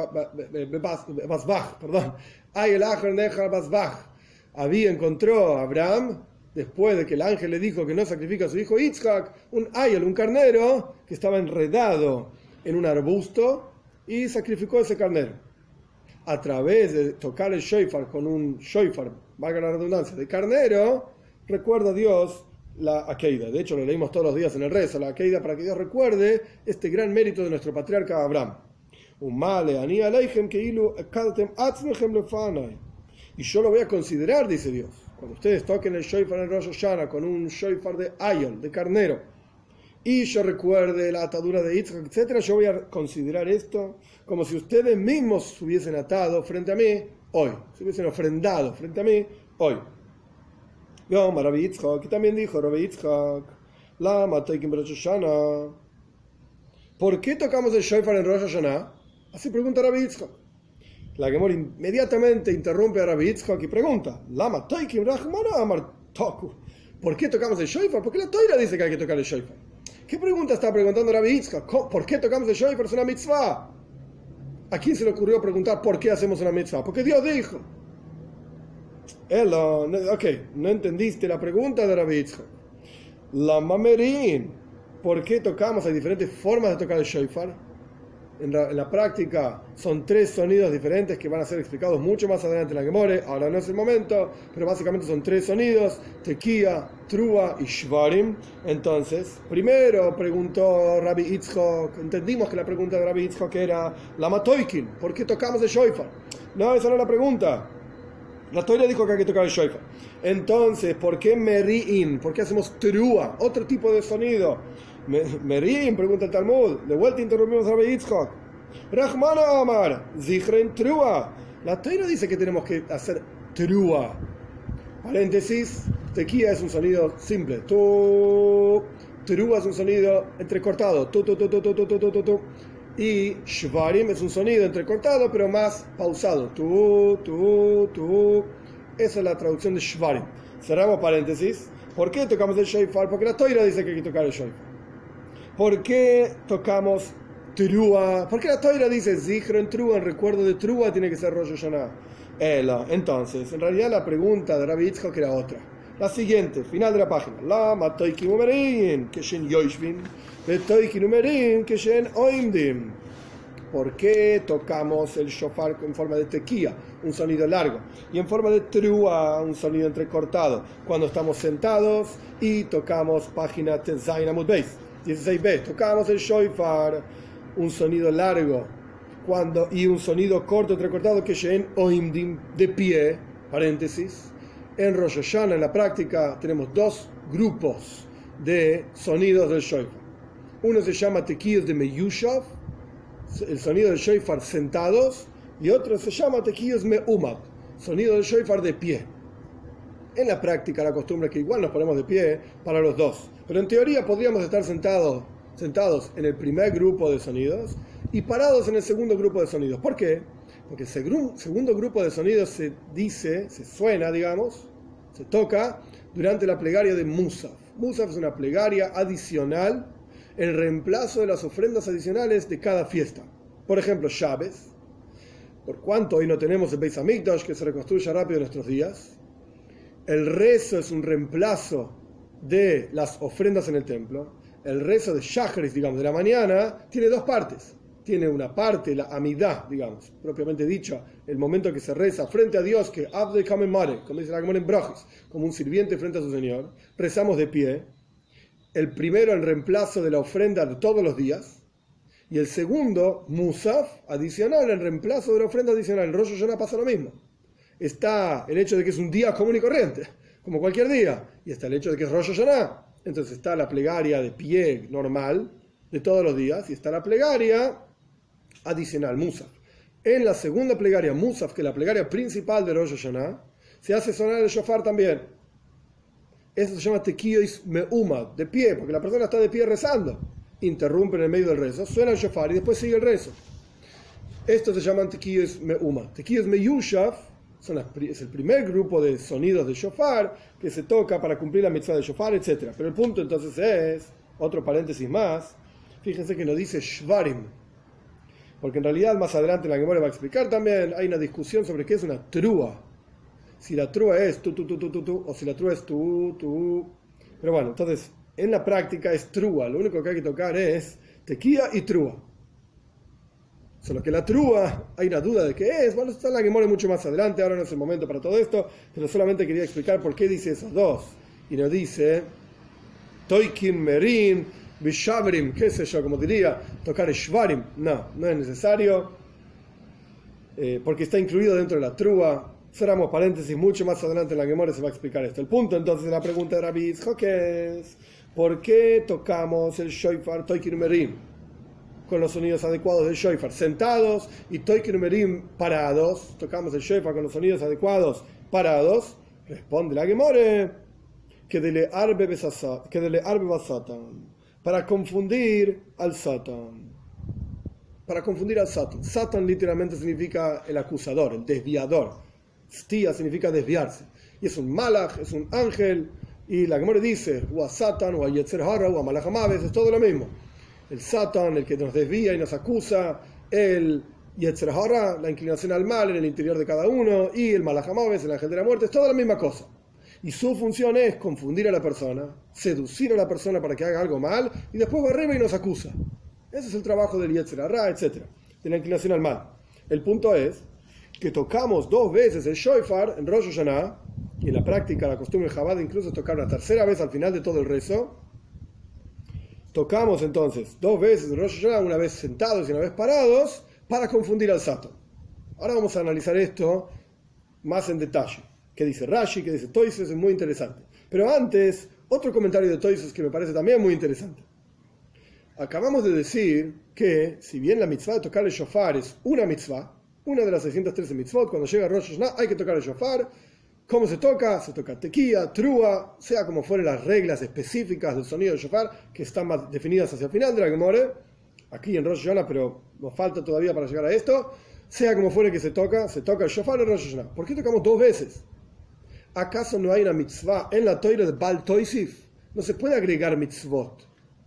Basbach, perdón, Ayel Acher Nejas Basbach. Había encontró a Abraham, después de que el ángel le dijo que no sacrifica a su hijo Yitzhak, un ayel, un carnero, que estaba enredado en un arbusto, y sacrificó ese carnero. A través de tocar el shofar con un shofar, valga la redundancia, de carnero, recuerda a Dios la Akeida. De hecho, lo leímos todos los días en el rezo, la Akeida, para que Dios recuerde este gran mérito de nuestro patriarca Abraham. Y yo lo voy a considerar, dice Dios, cuando ustedes toquen el shofar en Rosh Hashanah con un shofar de ayel, de carnero, y yo recuerde la atadura de Yitzhak, etcétera, yo voy a considerar esto como si ustedes mismos se hubiesen atado frente a mí hoy, se hubiesen ofrendado frente a mí hoy. Yo, Rabbi Yitzhak, que también dijo Rabbi Yitzhak, la mateikim Rosh Hashanah. ¿Por qué tocamos el shofar en Rosh Hashanah? Así pregunta Rabbi Yitzhak. La Gemara inmediatamente interrumpe a Rabbi Yitzhak y pregunta, Lama Toikim Rahmana Amar Toku. ¿Por qué tocamos el shofar? Porque la Toira dice que hay que tocar el shofar. ¿Qué pregunta está preguntando Rabbi Yitzhak? ¿Por qué tocamos el shofar? Es una mitzvah. ¿A quién se le ocurrió preguntar por qué hacemos una mitzvah? Porque Dios dijo. Él, ok, no entendiste la pregunta de Rabbi Yitzhak. La mamerín. ¿Por qué tocamos? Hay diferentes formas de tocar el shofar. en la, en la práctica son tres sonidos diferentes que van a ser explicados mucho más adelante en la Gemore. Ahora no es el momento, pero básicamente son tres sonidos: tequía, trúa y shvarim. Entonces, primero preguntó Rabbi Yitzchok, entendimos que la pregunta de Rabbi Yitzchok era lama toikin, ¿por qué tocamos el shofar? No, esa no es la pregunta. La Torah dijo que hay que tocar el shofar. Entonces, ¿por qué meri'in? ¿Por qué hacemos trúa? Otro tipo de sonido. Meri'in, pregunta el Talmud. De vuelta interrumpimos a Rabbi Yitzchok. Rahmana Amar, zichren trúa. La Torah dice que tenemos que hacer trúa. Paréntesis, tequía es un sonido simple. Tu. Trúa es un sonido entrecortado. Tu, tu, tu, tu, tu, tu, tu, tu, tu. Y shvarim es un sonido entrecortado, pero más pausado. Tu, tu, tu. Esa es la traducción de shvarim. Cerramos paréntesis. ¿Por qué tocamos el shofar? Porque la Torah dice que hay que tocar el shofar. ¿Por qué tocamos trúa? Porque la Torah dice zichron trúa, en recuerdo de trúa tiene que ser Rosh Hashanah. Ela. Entonces, en realidad la pregunta de Rabbi Yitzchok era otra. La siguiente, final de la página. La matoiki numerin, que shen yoshvin, betoiki numerin, que shen oimdim. ¿Por qué tocamos el shofar en forma de tequía, un sonido largo, y en forma de trúa, un sonido entrecortado, cuando estamos sentados y tocamos página Tezayin Amud Beis, dieciséis b, tocamos el shofar, un sonido largo, cuando y un sonido corto, entrecortado, que shen oimdim, de pie, paréntesis. En Rosh Hashanah, en la práctica, tenemos dos grupos de sonidos del shofar. Uno se llama tequíos de meyushav, el sonido del shofar sentados, y otro se llama tequíos me'umad, sonido del shofar de pie. En la práctica, la costumbre es que igual nos ponemos de pie para los dos, pero en teoría podríamos estar sentados, sentados en el primer grupo de sonidos y parados en el segundo grupo de sonidos. ¿Por qué? Porque el segundo grupo de sonidos se dice, se suena, digamos, se toca durante la plegaria de Musaf. Musaf es una plegaria adicional en reemplazo de las ofrendas adicionales de cada fiesta. Por ejemplo, Shabbos, por cuanto hoy no tenemos el Beis Hamikdash, que se reconstruya rápido en nuestros días, el rezo es un reemplazo de las ofrendas en el templo. El rezo de Shacharis, digamos, de la mañana, tiene dos partes. Tiene una parte, la amidá, digamos, propiamente dicho, el momento que se reza frente a Dios, que Abdel Kamen Mare, como dice la Gemara en Brojis, como un sirviente frente a su Señor, rezamos de pie. El primero en reemplazo de la ofrenda de todos los días, y el segundo, Musaf, adicional, en reemplazo de la ofrenda adicional. En Rosh Hashanah pasa lo mismo. Está el hecho de que es un día común y corriente, como cualquier día, y está el hecho de que es Rosh Hashanah. Entonces está la plegaria de pie normal de todos los días, y está la plegaria adicional, Musaf. En la segunda plegaria, Musaf, que es la plegaria principal de Rosh Hashanah, se hace sonar el shofar también. Eso se llama tequíos me'umad, de pie, porque la persona está de pie rezando. Interrumpe en el medio del rezo, suena el shofar y después sigue el rezo. Estos se llaman tequíos me'umad. Tequíos meyushav son las, es el primer grupo de sonidos de shofar que se toca para cumplir la mitzvah de shofar, etcétera. Pero el punto entonces es, otro paréntesis más, fíjense que no dice shvarim, porque en realidad más adelante en la Gemara va a explicar también, hay una discusión sobre qué es una trúa. Si la trúa es tu, tu, tu, tu, tu, tu, o si la trúa es tu, tu. Pero bueno, entonces, en la práctica es trúa. Lo único que hay que tocar es tequía y trúa. Solo que la trúa, hay una duda de qué es. Bueno, está en la Gemara mucho más adelante, ahora no es el momento para todo esto, pero solamente quería explicar por qué dice esos dos. Y nos dice, toikin merin, bishavrim, qué sé yo, como diría, tocar shvarim. No, no es necesario, eh, porque está incluido dentro de la trúa. Cerramos paréntesis, mucho más adelante en la Gemara se va a explicar esto. El punto entonces de la pregunta de Rabbi Yitzchok es, ¿por qué tocamos el shofar toikin merim con los sonidos adecuados del shofar sentados y toikin merim parados? Tocamos el shofar con los sonidos adecuados parados. Responde la Gemara que dele arbe basatan, para confundir al Satan. Para confundir al Satan. Satan literalmente significa el acusador, el desviador. Stía significa desviarse. Y es un malach, es un ángel. Y la Gemara dice, o a Satan, o a Yetzer Hara, o a Malach Hamaves, es todo lo mismo. El Satan, el que nos desvía y nos acusa. El Yetzer Hara, la inclinación al mal en el interior de cada uno. Y el Malach Hamaves, el ángel de la muerte, es toda la misma cosa. Y su función es confundir a la persona, seducir a la persona para que haga algo mal, y después va arriba y nos acusa. Ese es el trabajo del Yetzer Hara, etcétera, de la inclinación al mal. El punto es que tocamos dos veces el shofar en Rosh Hashanah, y en la práctica, la costumbre de Chabad incluso es tocar una tercera vez al final de todo el rezo. Tocamos entonces dos veces en Rosh Hashanah, una vez sentados y una vez parados, para confundir al Satan. Ahora vamos a analizar esto más en detalle. ¿Qué dice Rashi? ¿Qué dice Toises? Es muy interesante. Pero antes, otro comentario de Toises que me parece también muy interesante. Acabamos de decir que, si bien la mitzvah de tocar el shofar es una mitzvah, una de las seiscientas trece mitzvot, cuando llega Rosh Hashanah hay que tocar el shofar. ¿Cómo se toca? Se toca tequía, trúa, sea como fueren las reglas específicas del sonido del shofar, que están más definidas hacia el final de la Gemara, aquí en Rosh Hashanah, pero nos falta todavía para llegar a esto. Sea como fuere que se toca, se toca el shofar en Rosh Hashanah. ¿Por qué tocamos dos veces? ¿Acaso no hay una mitzvah en la Torah de Baal Toisif? No se puede agregar mitzvot.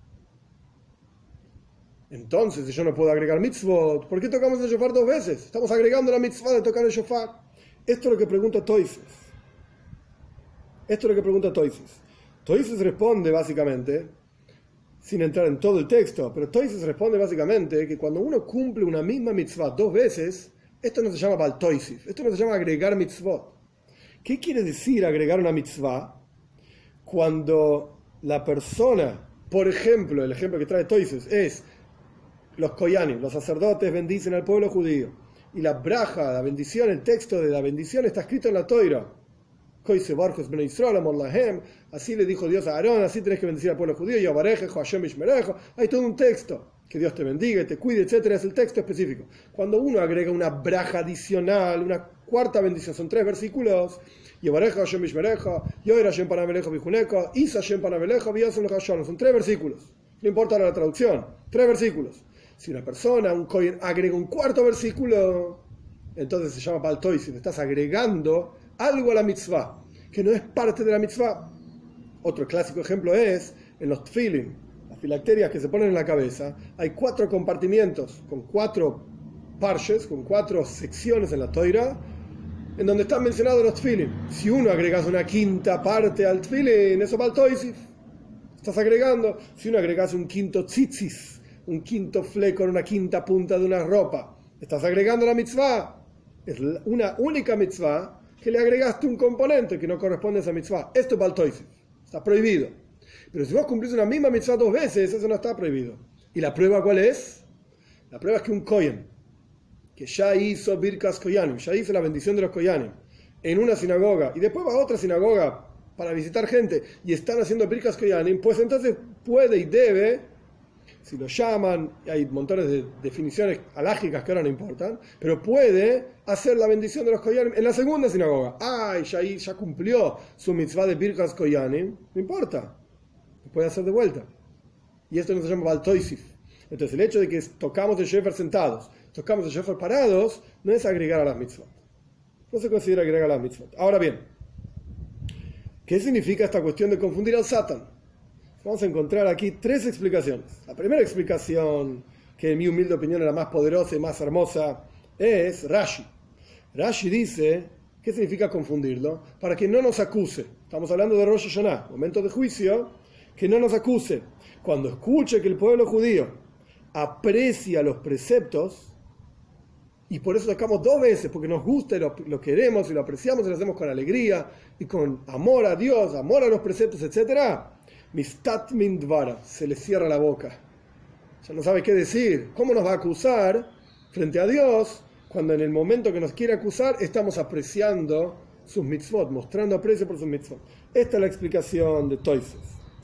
Entonces, si yo no puedo agregar mitzvot, ¿por qué tocamos el shofar dos veces? Estamos agregando la mitzvah de tocar el shofar. Esto es lo que pregunta Toises. Esto es lo que pregunta Toises. Toises responde básicamente, sin entrar en todo el texto, pero Toises responde básicamente que cuando uno cumple una misma mitzvah dos veces, esto no se llama Baal Toisif, esto no se llama agregar mitzvot. ¿Qué quiere decir agregar una mitzvah? Cuando la persona, por ejemplo, el ejemplo que trae Toises es los koyanim, los sacerdotes bendicen al pueblo judío, y la braja, la bendición, el texto de la bendición está escrito en la Torah. Así le dijo Dios a Aarón, así tenés que bendecir al pueblo judío, hay todo un texto, que Dios te bendiga, te cuide, etcétera, es el texto específico. Cuando uno agrega una braja adicional, una cuarta bendición, son tres versículos, son tres versículos, no importa la traducción, tres versículos. Si una persona, un kohen, agrega un cuarto versículo, entonces se llama Baal Toisif, estás agregando algo a la mitzvah, que no es parte de la mitzvah. Otro clásico ejemplo es en los tefilin, las filacterias que se ponen en la cabeza. Hay cuatro compartimientos con cuatro parshes, con cuatro secciones en la Torah, en donde están mencionados los tefilin. Si uno agregas una quinta parte al tefilin, eso es Baal Toisif. Estás agregando. Si uno agregas un quinto tzitzis, un quinto fleco, una quinta punta de una ropa, estás agregando la mitzvah. Es una única mitzvah que le agregaste un componente que no corresponde a esa mitzvah. Esto es Baal Toisif, está prohibido. Pero si vos cumplís una misma mitzvah dos veces, eso no está prohibido. ¿Y la prueba cuál es? La prueba es que un kohen, que ya hizo Birkas Koyanim, ya hizo la bendición de los Koyanim, en una sinagoga, y después va a otra sinagoga para visitar gente, y están haciendo Birkas Koyanim, pues entonces puede y debe, si lo llaman, hay montones de definiciones alágicas que ahora no importan, pero puede hacer la bendición de los Koyanim en la segunda sinagoga. Ay, ya, ya cumplió su mitzvah de Birkas Koyanim, no importa, lo puede hacer de vuelta. Y esto no se llama Baal Toisif. Entonces el hecho de que tocamos el shofar sentados, tocamos el shofar parados, no es agregar a las mitzvot. No se considera agregar a las mitzvot. Ahora bien, ¿qué significa esta cuestión de confundir al Satan? Vamos a encontrar aquí tres explicaciones. La primera explicación, que en mi humilde opinión es la más poderosa y más hermosa, es Rashi. Rashi dice, ¿qué significa confundirlo? Para que no nos acuse. Estamos hablando de Rosh Hashanah, momento de juicio, que no nos acuse. Cuando escuche que el pueblo judío aprecia los preceptos, y por eso tocamos dos veces, porque nos gusta y lo, lo queremos y lo apreciamos y lo hacemos con alegría y con amor a Dios, amor a los preceptos, etcétera. Mistat min dvara, se le cierra la boca. Ya no sabe qué decir. ¿Cómo nos va a acusar frente a Dios cuando en el momento que nos quiere acusar estamos apreciando sus mitzvot, mostrando aprecio por sus mitzvot? Esta es la explicación de Toises.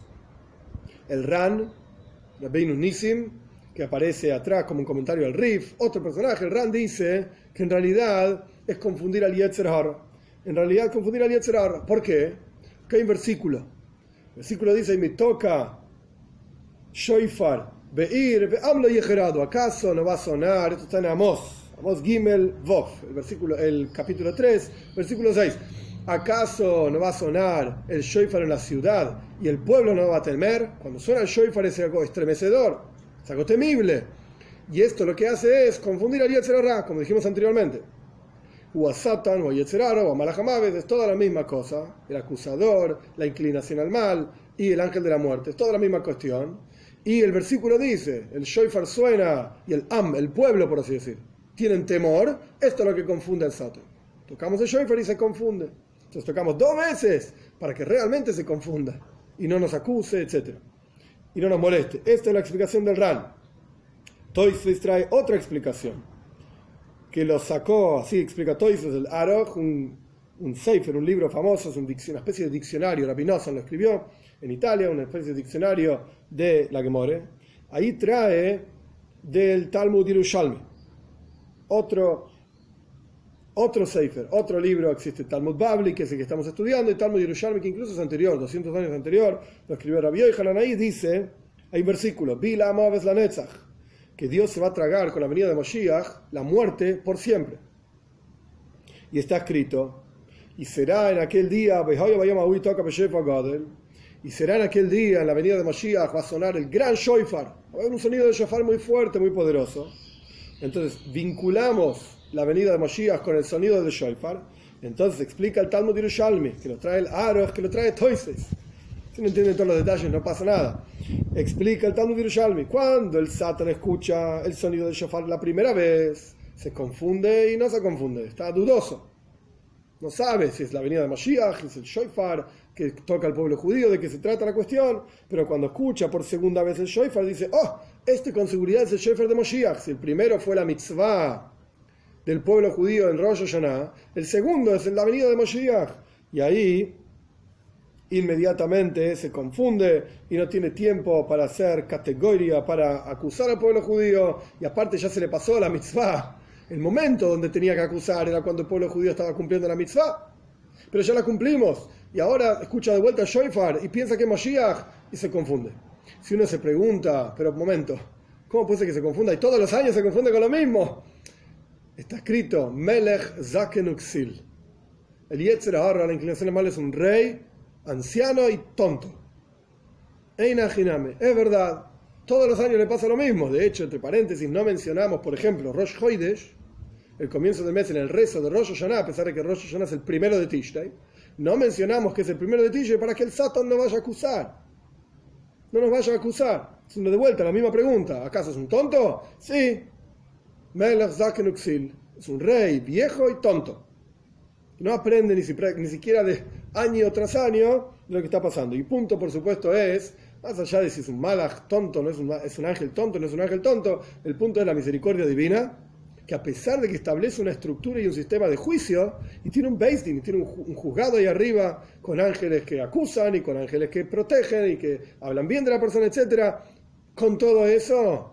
El Ran, Rabbeinu Nissim, que aparece atrás como un comentario al Rif, otro personaje, el Ran dice que en realidad es confundir al Yetzer Hara. En realidad confundir al Yetzer Hara. ¿Por qué? Porque hay un versículo. El versículo dice, y me toca Shoifar, Beir, Be'amlo Yejerado. ¿Acaso no va a sonar? Esto está en Amós, Amós Gimel Vov, el, versículo, el capítulo tres, versículo seis. ¿Acaso no va a sonar el Shoifar en la ciudad y el pueblo no va a temer? Cuando suena el Shoifar es algo estremecedor, es algo temible. Y esto lo que hace es confundir al Yetzer Hara, como dijimos anteriormente. O a Satan, o a Yetzer Hara, o a Malach HaMavet, es toda la misma cosa. El acusador, la inclinación al mal y el ángel de la muerte, es toda la misma cuestión. Y el versículo dice, el shofar suena y el am, el pueblo por así decir, tienen temor, esto es lo que confunde el Satan. Tocamos el shofar y se confunde. Entonces tocamos dos veces para que realmente se confunda y no nos acuse, etcétera. Y no nos moleste. Esta es la explicación del Ran. Tosfos trae otra explicación, que lo sacó, así explica Tosfos, el Aruch, un, un sefer, un libro famoso, es un, una especie de diccionario, Rabbi Nosson lo escribió en Italia, una especie de diccionario de la Gemore. Ahí trae del Talmud Yerushalmi, otro, otro sefer, otro libro. Existe el Talmud Babli, que es el que estamos estudiando, y el Talmud Yerushalmi, que incluso es anterior, doscientos años anterior, lo escribió Rabbi Yochanan. Ahí dice, hay un versículo, Bila Amaves la Netzach, que Dios se va a tragar con la venida de Moshiach la muerte por siempre. Y está escrito, y será en aquel día, y será en aquel día, en la venida de Moshiach, va a sonar el gran shofar, va a haber un sonido de shofar muy fuerte, muy poderoso. Entonces vinculamos la venida de Moshiach con el sonido del shofar. Entonces explica el Talmud Yerushalmi, que lo trae el Aruch, que lo trae Tosfos. Si no entienden todos los detalles, no pasa nada. Explica el Talmud Yerushalmi, cuando el Satan escucha el sonido del shofar la primera vez, se confunde y no se confunde, está dudoso. No sabe si es la venida de Mashiach, si es el shofar que toca al pueblo judío, de qué se trata la cuestión, pero cuando escucha por segunda vez el shofar, dice, oh, este con seguridad es el shofar de Mashiach. Si el primero fue la mitzvah del pueblo judío en Rosh Hashanah, el segundo es la venida de Mashiach. Y ahí inmediatamente se confunde y no tiene tiempo para hacer categoría, para acusar al pueblo judío, y aparte ya se le pasó la mitzvah. El momento donde tenía que acusar era cuando el pueblo judío estaba cumpliendo la mitzvah, pero ya la cumplimos, y ahora escucha de vuelta el shofar y piensa que es Mashiach y se confunde. Si uno se pregunta, pero un momento, ¿cómo puede ser que se confunda? Y todos los años se confunde con lo mismo. Está escrito, Melech Zaken Uksil. El Yetzer Hara, la inclinación mal, es un rey anciano y tonto. Eina Hiname, es verdad, todos los años le pasa lo mismo. De hecho, entre paréntesis, no mencionamos, por ejemplo, Rosh Chodesh, el comienzo del mes en el rezo de Rosh Hashanah, a pesar de que Rosh Hashanah es el primero de Tishrei. No mencionamos que es el primero de Tishrei para que el Satan no vaya a acusar. No nos vaya a acusar. Es una de vuelta, la misma pregunta. ¿Acaso es un tonto? Sí. Melech Zaken Uksil. Es un rey viejo y tonto. No aprende ni, si, ni siquiera de año tras año lo que está pasando. Y punto, por supuesto, es, más allá de si es un malach tonto, no es un, es un ángel tonto, no es un ángel tonto, el punto es la misericordia divina, que a pesar de que establece una estructura y un sistema de juicio, y tiene un Beis Din, y tiene un, un juzgado ahí arriba, con ángeles que acusan, y con ángeles que protegen, y que hablan bien de la persona, etcétera, con todo eso,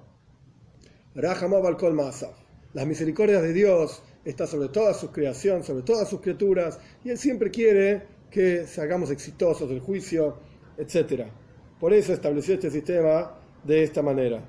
Rahamov al Kol Ma'asav, las misericordias de Dios está sobre toda su creación, sobre todas sus criaturas, y Él siempre quiere que seamos exitosos del juicio, etcétera. Por eso estableció este sistema de esta manera.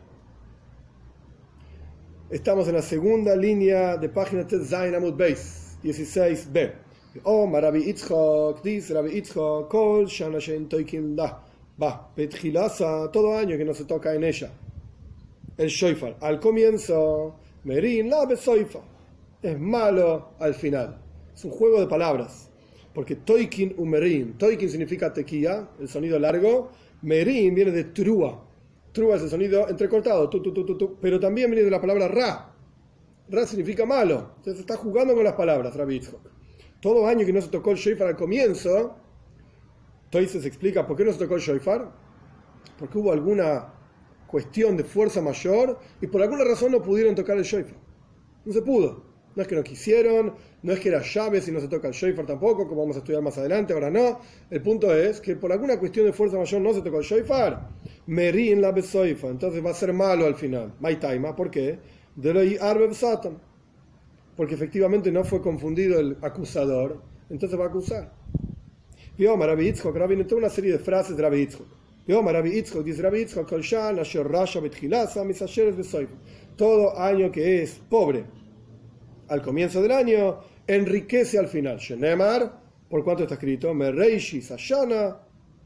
Estamos en la segunda línea de página Zayin Amud Beis, dieciséis b. Oh, Rabbi Yitzchok, dice Rabbi Yitzchok, Kol Shana Shein Toikin La, va, Betchilasa, todo año que no se toca en ella. El shofar, al comienzo, Merin La Besoifa, es malo al final. Es un juego de palabras, porque Toikin u Merin, Toikin significa tequía, el sonido largo, Merin viene de trúa. Trúa es el sonido entrecortado, tu, tu, tu, tu, tu, pero también viene de la palabra ra. Ra significa malo. Entonces está jugando con las palabras, Rabbi Yitzchok. Todo año que no se tocó el shofar al comienzo, entonces se explica por qué no se tocó el shofar. Porque hubo alguna cuestión de fuerza mayor y por alguna razón no pudieron tocar el shofar. No se pudo. No es que no quisieron, no es que era llaves y no se toca el shofar tampoco, como vamos a estudiar más adelante, ahora no. El punto es que por alguna cuestión de fuerza mayor no se tocó el shofar. Merin la besoifa, entonces va a ser malo al final. Maitaima, ¿por qué? De lo arbeb satan. Porque efectivamente no fue confundido el acusador, entonces va a acusar. Vio Rabbi Yitzchok, Rabbi viene toda una serie de frases de Rabbi Yitzchok. Vio Rabbi Yitzchok, dice Rabbi Yitzchok, Kol shan asher rasha betchilasa misasheres besoifa. Todo año que es pobre al comienzo del año, enriquece al final. Shenemar, ¿por cuánto está escrito? Mereishi Sashana.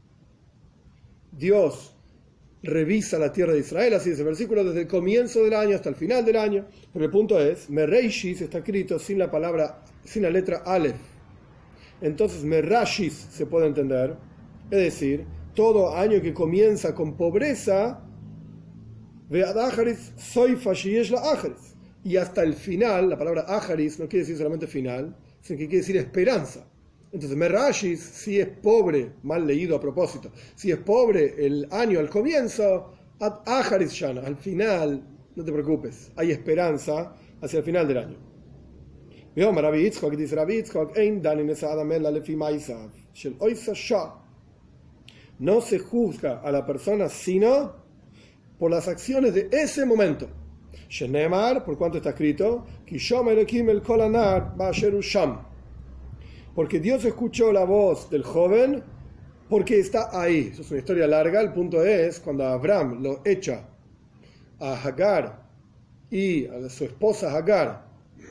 Dios revisa la tierra de Israel, así es el versículo, desde el comienzo del año hasta el final del año. Pero el punto es, Mereishis está escrito sin la palabra, sin la letra Aleph. Entonces Merashis se puede entender, es decir, todo año que comienza con pobreza Y hasta el final, la palabra ajaris no quiere decir solamente final, sino que quiere decir esperanza. Entonces, merashis, si es pobre, mal leído a propósito, si es pobre el año al comienzo, ad ajaris shana, al final, no te preocupes, hay esperanza hacia el final del año. Dice Rabbi Yitzchak, no se juzga a la persona sino por las acciones de ese momento. Shenemar, por cuanto está escrito, porque Dios escuchó la voz del joven porque está ahí. Eso es una historia larga. El punto es cuando Abraham lo echa a Hagar y a su esposa Hagar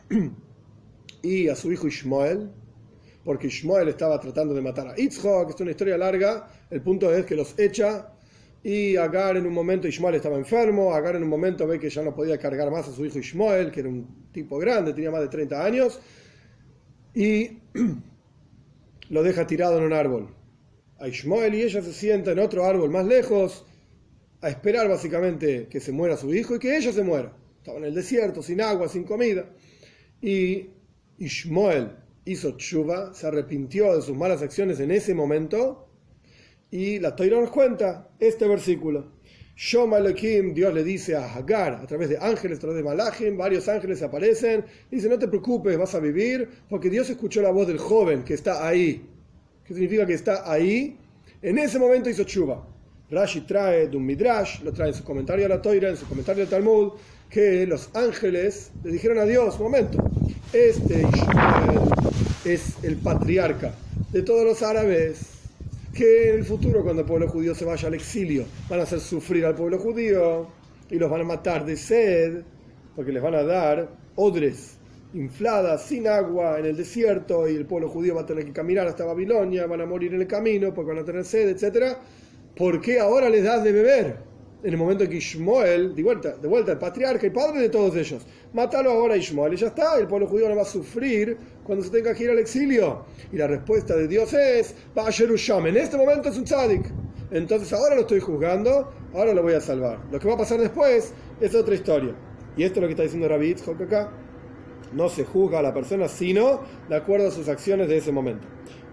y a su hijo Ishmael, porque Ishmael estaba tratando de matar a Yitzhak. Es una historia larga. El punto es que los echa y Hagar en un momento, Ishmael estaba enfermo, Hagar en un momento ve que ya no podía cargar más a su hijo Ishmael, que era un tipo grande, tenía más de treinta años, y lo deja tirado en un árbol. A Ishmael y ella se sienta en otro árbol más lejos a esperar básicamente que se muera su hijo y que ella se muera. Estaba en el desierto, sin agua, sin comida. Y Ishmael hizo tshuva, se arrepintió de sus malas acciones en ese momento. Y la Torá nos cuenta este versículo. Shom Elohim, Dios le dice a Hagar, a través de ángeles, a través de Malachim, varios ángeles aparecen, dice, no te preocupes, vas a vivir, porque Dios escuchó la voz del joven que está ahí. ¿Qué significa que está ahí? En ese momento hizo tshuva. Rashi trae de un midrash, lo trae en su comentario a la Torá, en su comentario al Talmud, que los ángeles le dijeron a Dios, un momento, este Ishmael es el patriarca de todos los árabes, que en el futuro, cuando el pueblo judío se vaya al exilio, van a hacer sufrir al pueblo judío y los van a matar de sed, porque les van a dar odres infladas sin agua en el desierto, y el pueblo judío va a tener que caminar hasta Babilonia, van a morir en el camino porque van a tener sed, etcétera. ¿Por qué ahora les das de beber? En el momento en que Ishmael, de vuelta, de vuelta el patriarca y padre de todos ellos, mátalo ahora a Ishmael y ya está, el pueblo judío no va a sufrir cuando se tenga que ir al exilio. Y la respuesta de Dios es, Ba'asherusham, en este momento es un tzadik, entonces ahora lo estoy juzgando, ahora lo voy a salvar. Lo que va a pasar después es otra historia. Y esto es lo que está diciendo Rabbi Yitzchak acá. No se juzga a la persona sino de acuerdo a sus acciones de ese momento.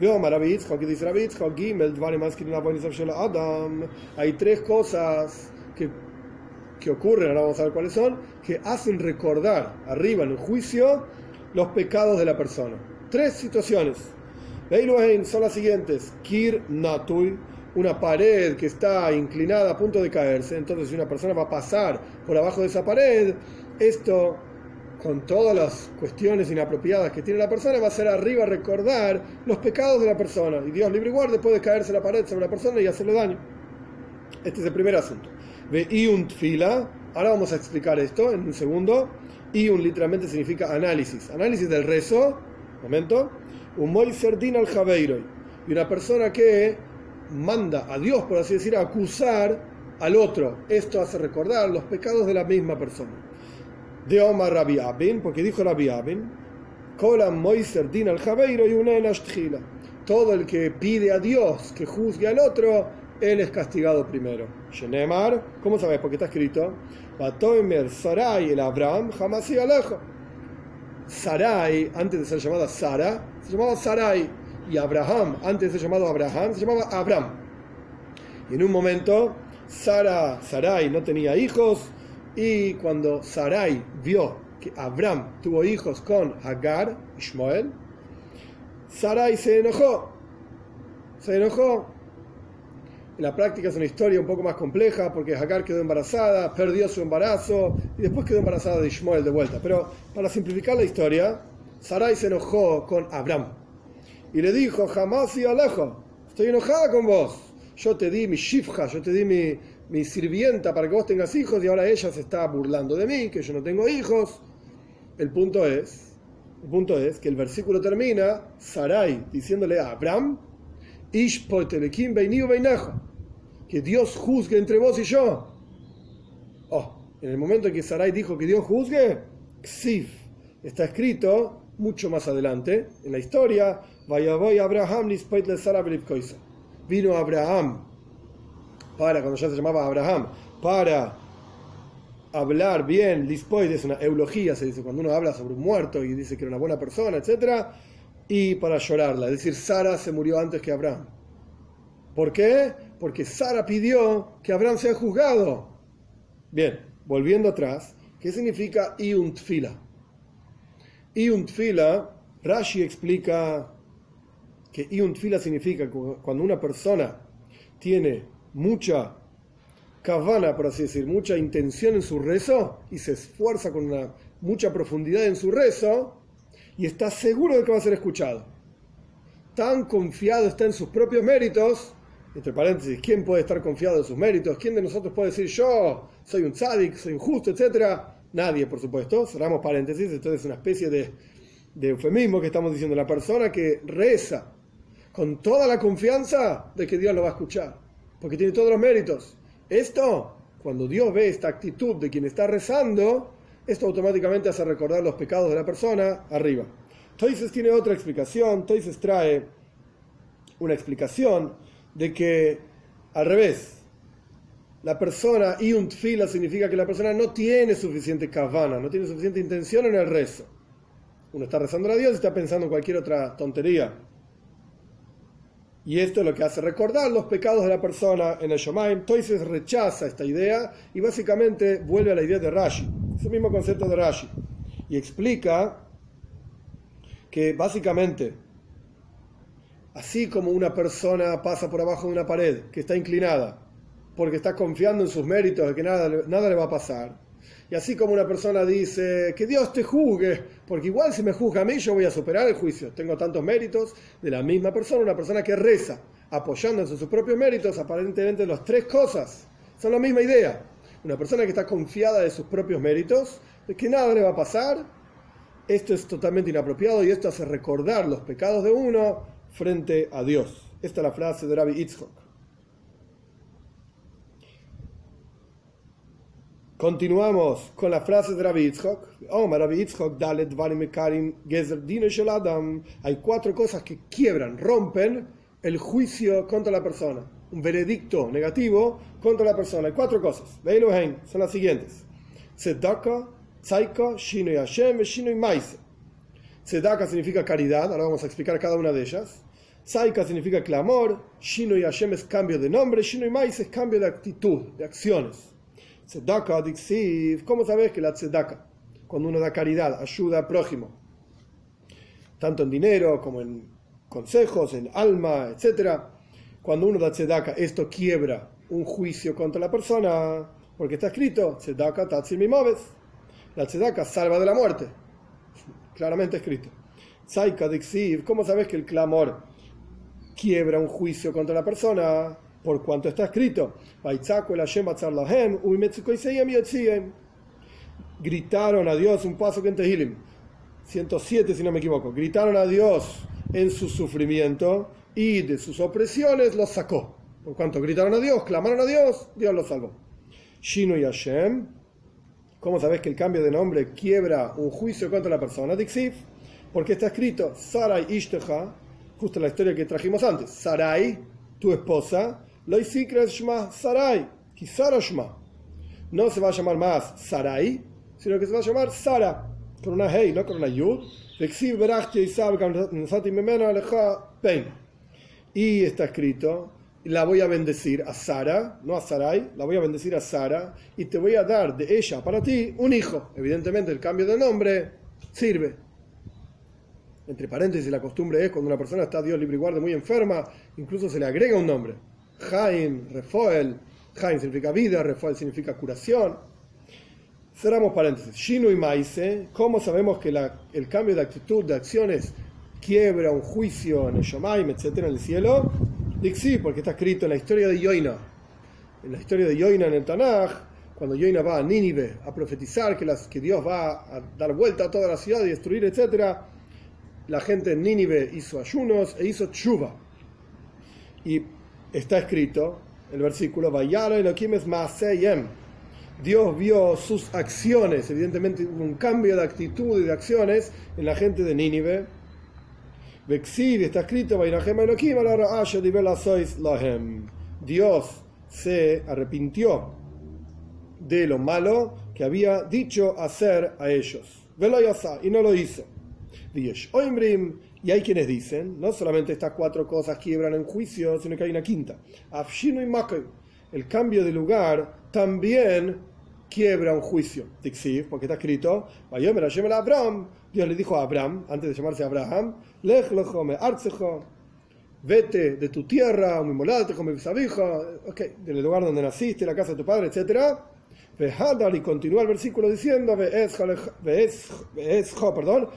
Hay tres cosas que, que ocurren, ahora vamos a ver cuáles son, que hacen recordar arriba en el juicio los pecados de la persona. Tres situaciones. Son las siguientes. Kir Natui, una pared que está inclinada a punto de caerse. Entonces si una persona va a pasar por abajo de esa pared, esto, con todas las cuestiones inapropiadas que tiene la persona, va a hacer arriba recordar los pecados de la persona. Y Dios libre y guarde, puede caerse la pared sobre la persona y hacerle daño. Este es el primer asunto. Ve iun tfila. Ahora vamos a explicar esto en un segundo. Iun literalmente significa análisis. Análisis del rezo. Momento. Un moiserdin al jabeiroi. Y una persona que manda a Dios, por así decir, a acusar al otro. Esto hace recordar los pecados de la misma persona. De Omar Rabbi Abin, porque dijo Rabbi Abin, todo el que pide a Dios que juzgue al otro, él es castigado primero. Shenemar, ¿cómo sabes? Porque está escrito, Sarai el Abraham jamás y alejo. Sarai, antes de ser llamada Sara, se llamaba Sarai, y Abraham, antes de ser llamado Abraham, se llamaba Abraham. Y en un momento, Sara, Sarai no tenía hijos, y cuando Sarai vio que Abraham tuvo hijos con Hagar, Ishmael, Sarai se enojó. Se enojó. En la práctica es una historia un poco más compleja porque Hagar quedó embarazada, perdió su embarazo y después quedó embarazada de Ishmael de vuelta. Pero para simplificar la historia, Sarai se enojó con Abraham y le dijo, jamás y alejo, estoy enojada con vos. Yo te di mi shifja, yo te di mi... mi sirvienta para que vos tengas hijos, y ahora ella se está burlando de mí, que yo no tengo hijos. El punto es, el punto es que el versículo termina, Sarai diciéndole a Abraham, que Dios juzgue entre vos y yo. Oh, en el momento en que Sarai dijo que Dios juzgue, Ksif, está escrito mucho más adelante en la historia, vino Abraham para, cuando ya se llamaba Abraham, para hablar bien, lispoid es una eulogía, se dice cuando uno habla sobre un muerto y dice que era una buena persona, etcétera, y para llorarla, es decir, Sara se murió antes que Abraham. ¿Por qué? Porque Sara pidió que Abraham sea juzgado. Bien, volviendo atrás, ¿qué significa Iyun Tfila? Iyun Tfila, Rashi explica que Iyun Tfila significa cuando una persona tiene mucha kavana, por así decir, mucha intención en su rezo y se esfuerza con una, mucha profundidad en su rezo y está seguro de que va a ser escuchado. Tan confiado está en sus propios méritos, entre paréntesis, ¿quién puede estar confiado en sus méritos? ¿Quién de nosotros puede decir yo soy un tzadik, soy un justo, etcétera? Nadie, por supuesto. Cerramos paréntesis, esto es una especie de, de eufemismo que estamos diciendo. La persona que reza con toda la confianza de que Dios lo va a escuchar, porque tiene todos los méritos. Esto, cuando Dios ve esta actitud de quien está rezando, esto automáticamente hace recordar los pecados de la persona arriba. Toises tiene otra explicación. Toises trae una explicación de que, al revés, la persona, Iyun Tfila significa que la persona no tiene suficiente kavana, no tiene suficiente intención en el rezo. Uno está rezando a Dios y está pensando en cualquier otra tontería. Y esto es lo que hace recordar los pecados de la persona en el Shomayim. Toises rechaza esta idea y básicamente vuelve a la idea de Rashi. Es el mismo concepto de Rashi. Y explica que básicamente, así como una persona pasa por abajo de una pared que está inclinada porque está confiando en sus méritos de que nada, nada le va a pasar, y así como una persona dice que Dios te juzgue, porque igual si me juzga a mí yo voy a superar el juicio, tengo tantos méritos, de la misma persona, una persona que reza apoyándose en sus propios méritos, aparentemente las tres cosas son la misma idea. Una persona que está confiada de sus propios méritos, de que nada le va a pasar, esto es totalmente inapropiado y esto hace recordar los pecados de uno frente a Dios. Esta es la frase de Rabbi Yitzchok. Continuamos con la frase de Rabbi Yitzchok. Omar Rabbi Yitzchok, Dalet Dvarim Ikarim Gezer Dino Shel Adam. Hay cuatro cosas que quiebran, rompen el juicio contra la persona. Un veredicto negativo contra la persona. Hay cuatro cosas. Veilu hein, son las siguientes. Tzedaka, Tzaika, Shinoi Hashem, Shinoi Maise. Tzedaka significa caridad, ahora vamos a explicar cada una de ellas. Tzaika significa clamor, Shinoi Hashem es cambio de nombre, Shinoi Maise es cambio de actitud, de acciones. Tzedaka, Dixiv, ¿cómo sabes que la tzedaka? Cuando uno da caridad, ayuda al prójimo, tanto en dinero como en consejos, en alma, etcétera. Cuando uno da tzedaka, esto quiebra un juicio contra la persona, porque está escrito, tzedaka tatzil mimoves. La tzedaka salva de la muerte. Claramente escrito. Tzaika dixiv, ¿cómo sabes que el clamor quiebra un juicio contra la persona? Por cuanto está escrito. Gritaron a Dios, un paso que en Tehilim ciento siete si no me equivoco, gritaron a Dios en su sufrimiento y de sus opresiones los sacó. Por cuanto gritaron a Dios, clamaron a Dios, Dios los salvó. Shinui Hashem, ¿cómo sabes que el cambio de nombre quiebra un juicio contra la persona? Dixiv, porque está escrito Sarai Ishtecha, justo la historia que trajimos antes. Sarai, tu esposa, Lo Isikres Shma Sarai, Kisara Shma. No se va a llamar más Sarai, sino que se va a llamar Sara, con una Hei, no con una Yud. Y está escrito, la voy a bendecir a Sara, no a Sarai, la voy a bendecir a Sara, y te voy a dar de ella para ti un hijo. Evidentemente el cambio de nombre sirve. Entre paréntesis, la costumbre es cuando una persona está, Dios libre y guarde, muy enferma, incluso se le agrega un nombre. Jaim, Refoel. Jaim significa vida, Refoel significa curación. Cerramos paréntesis. Shinu y Maise, ¿cómo sabemos que la, el cambio de actitud, de acciones, quiebra un juicio en el Shomayim, etcétera, en el cielo? Dixi, porque está escrito en la historia de Yoina. En la historia de Yoina en el Tanaj, cuando Yoina va a Nínive a profetizar que, las, que Dios va a dar vuelta a toda la ciudad y destruir, etcétera, la gente en Nínive hizo ayunos e hizo tshuva. Y está escrito el versículo, Vayara Elohim es Maaseyem. Dios vio sus acciones, evidentemente hubo un cambio de actitud y de acciones en la gente de Nínive. Vexid, está escrito, Dios se arrepintió de lo malo que había dicho hacer a ellos. Y no lo hizo. Y hay quienes dicen, no solamente estas cuatro cosas quiebran en juicio, sino que hay una quinta. El cambio de lugar también quiebra un juicio. Porque está escrito, Dios le dijo a Abraham, antes de llamarse Abraham, vete de tu tierra, okay, del lugar donde naciste, la casa de tu padre, etcétera. Y continúa el versículo diciendo, perdón,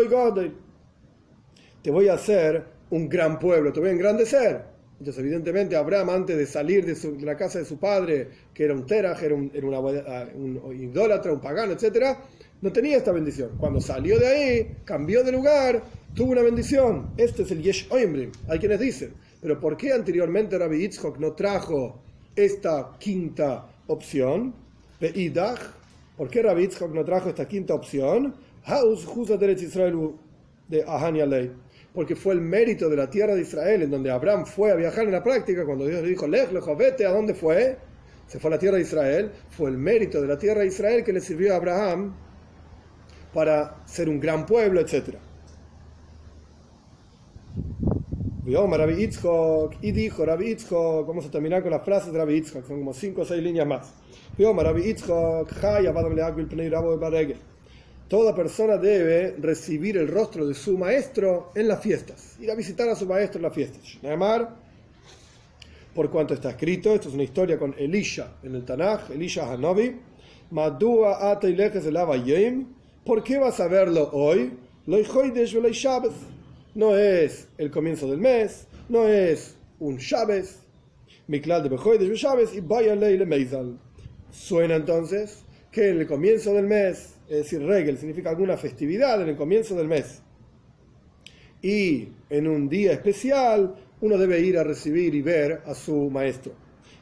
te voy a hacer un gran pueblo, te voy a engrandecer. Entonces, evidentemente, Abraham, antes de salir de, su, de la casa de su padre, que era un teraj, era un, era una, un, un idólatra, un pagano, etcétera, no tenía esta bendición. Cuando salió de ahí, cambió de lugar, tuvo una bendición. Este es el Yesh Oimrim. Hay quienes dicen, pero ¿por qué anteriormente Rabbi Yitzchok no trajo esta quinta opción? Ve'idach, ¿por qué Rabbi Yitzchok no trajo esta quinta opción? Haus Jusat Eretz Israel de Ahania Ley. Porque fue el mérito de la tierra de Israel, en donde Abraham fue a viajar en la práctica, cuando Dios le dijo, Lech, lejo, vete, ¿a dónde fue? Se fue a la tierra de Israel. Fue el mérito de la tierra de Israel que le sirvió a Abraham para ser un gran pueblo, etcétera. Y dijo Rabbi Yitzchok, vamos a terminar con las frases de Rabbi Yitzchok, son como cinco o seis líneas más. Toda persona debe recibir el rostro de su maestro en las fiestas, ir a visitar a su maestro en las fiestas. Por cuanto está escrito, esto es una historia con Elisha en el Tanaj, Elisha Hanovi, Madua ata ileches el Abayim, ¿por qué vas a verlo hoy? No es el comienzo del mes, no es un Shabes, Miklal de Bejoidesh ve Shabes y vaya leile meizal. Suena entonces que en el comienzo del mes, es decir, regel significa alguna festividad en el comienzo del mes, y en un día especial uno debe ir a recibir y ver a su maestro.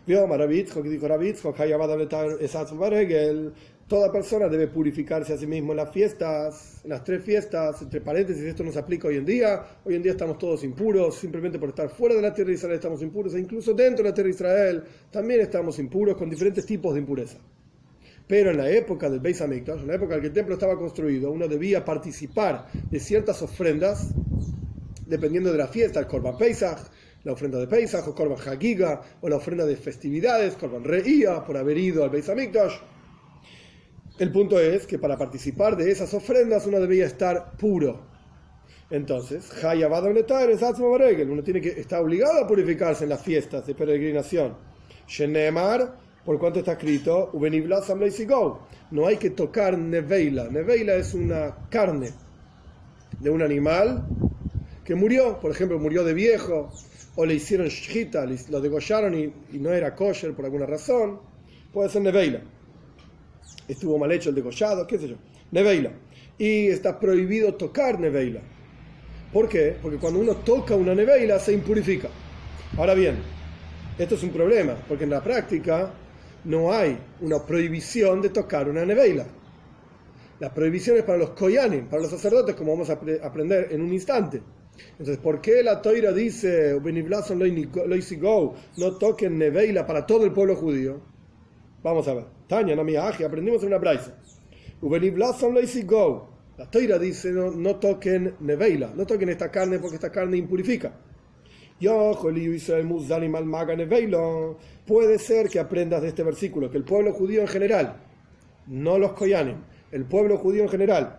Toda persona debe purificarse a sí mismo en las fiestas, en las tres fiestas. Entre paréntesis, esto nos aplica hoy en día. Hoy en día estamos todos impuros, simplemente por estar fuera de la tierra de Israel estamos impuros, e incluso dentro de la tierra de Israel también estamos impuros con diferentes tipos de impureza. Pero en la época del Beis Hamikdash, en la época en que el templo estaba construido, uno debía participar de ciertas ofrendas, dependiendo de la fiesta, el Korban Pesach, la ofrenda de Pesach, o Korban Hagiga, o la ofrenda de festividades, Korban Re'ia, por haber ido al Beis Hamikdash. El punto es que para participar de esas ofrendas uno debía estar puro. Entonces, uno tiene que estar obligado a purificarse en las fiestas de peregrinación. Shenemar, por cuanto está escrito, no hay que tocar neveila. Neveila es una carne de un animal que murió, por ejemplo, murió de viejo, o le hicieron shchita, lo degollaron y, y no era kosher por alguna razón. Puede ser neveila. Estuvo mal hecho el degollado, qué sé yo. Neveila. Y está prohibido tocar neveila. ¿Por qué? Porque cuando uno toca una neveila se impurifica. Ahora bien, esto es un problema, porque en la práctica no hay una prohibición de tocar una neveila. La prohibición es para los koyanim, para los sacerdotes, como vamos a aprender en un instante. Entonces, ¿por qué la Toira dice no toquen neveila para todo el pueblo judío? Vamos a ver. Tania, no mi aje, aprendimos en una braisa. La Toira dice no, no toquen neveila, no toquen esta carne porque esta carne impurifica. Puede ser que aprendas de este versículo que el pueblo judío en general, no los koyanim, el pueblo judío en general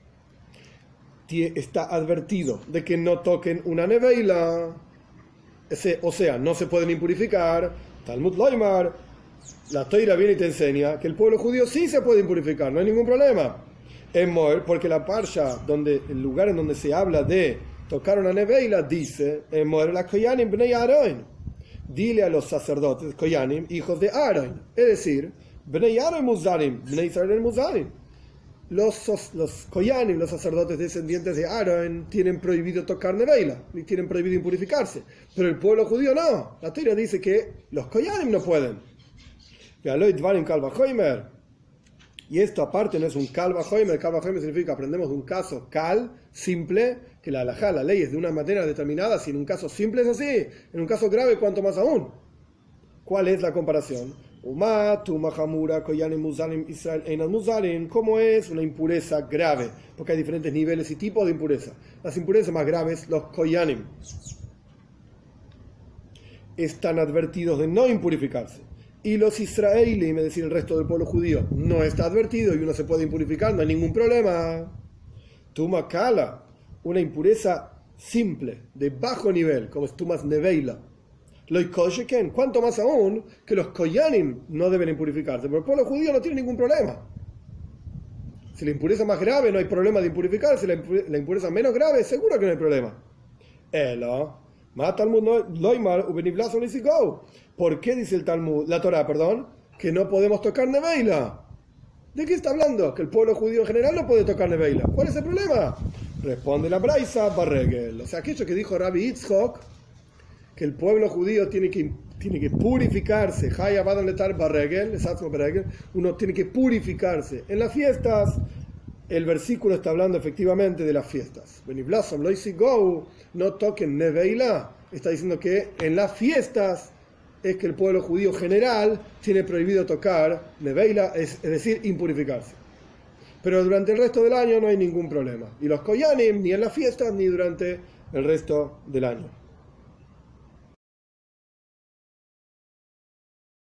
está advertido de que no toquen una neveila, o sea, no se pueden impurificar. Talmud Loimar, la Toira viene y te enseña que el pueblo judío sí se puede impurificar, no hay ningún problema. En Moel, porque la parsha, donde el lugar en donde se habla de tocar una neveila, dice en Moel la koyanim bnei Aaron, dile a los sacerdotes koyanim, hijos de Aaron, es decir, bnei Aaron muzarim, bnei Israel muzarim. Los, los koyanim, los sacerdotes descendientes de Aaron, tienen prohibido tocar neveila, y tienen prohibido impurificarse, pero el pueblo judío no. La Torah dice que los koyanim no pueden. Y esto aparte no es un kal vajomer. Kal vajomer significa aprendemos de un caso kal, simple, que la halajá, la ley es de una manera determinada. Si en un caso simple es así, en un caso grave cuanto más aún. ¿Cuál es la comparación? Uma, Tuma, Hamura, Koyanim, Muzalim, Israel, Einan Muzalim. ¿Cómo es una impureza grave? Porque hay diferentes niveles y tipos de impureza. Las impurezas más graves, los Koyanim, están advertidos de no impurificarse. Y los israelíes, es decir, el resto del pueblo judío, no está advertido y uno se puede impurificar, no hay ningún problema. Tuma Kala, una impureza simple, de bajo nivel, como es Tumas Neveila. Loikosheken, cuanto más aún que los Koyanim no deben impurificarse, pero el pueblo judío no tiene ningún problema. Si la impureza más grave no hay problema de impurificarse, la, impure, la impureza menos grave seguro que no hay problema. Elo, Ma Talmud Loimar Ubeniblason Isigo. ¿Por qué dice el Talmud, la Torah, perdón, que no podemos tocar Neveila? ¿De qué está hablando? Que el pueblo judío en general no puede tocar Neveila. ¿Cuál es el problema? Responde la Braisa Barregel. O sea, aquello que dijo Rabbi Yitzchok, que el pueblo judío tiene que, tiene que purificarse, uno tiene que purificarse en las fiestas. El versículo está hablando efectivamente de las fiestas. No toquen Neveila, está diciendo que en las fiestas es que el pueblo judío general tiene prohibido tocar Neveila, es, es decir, impurificarse. Pero durante el resto del año no hay ningún problema. Y los Koyanim ni en las fiestas ni durante el resto del año.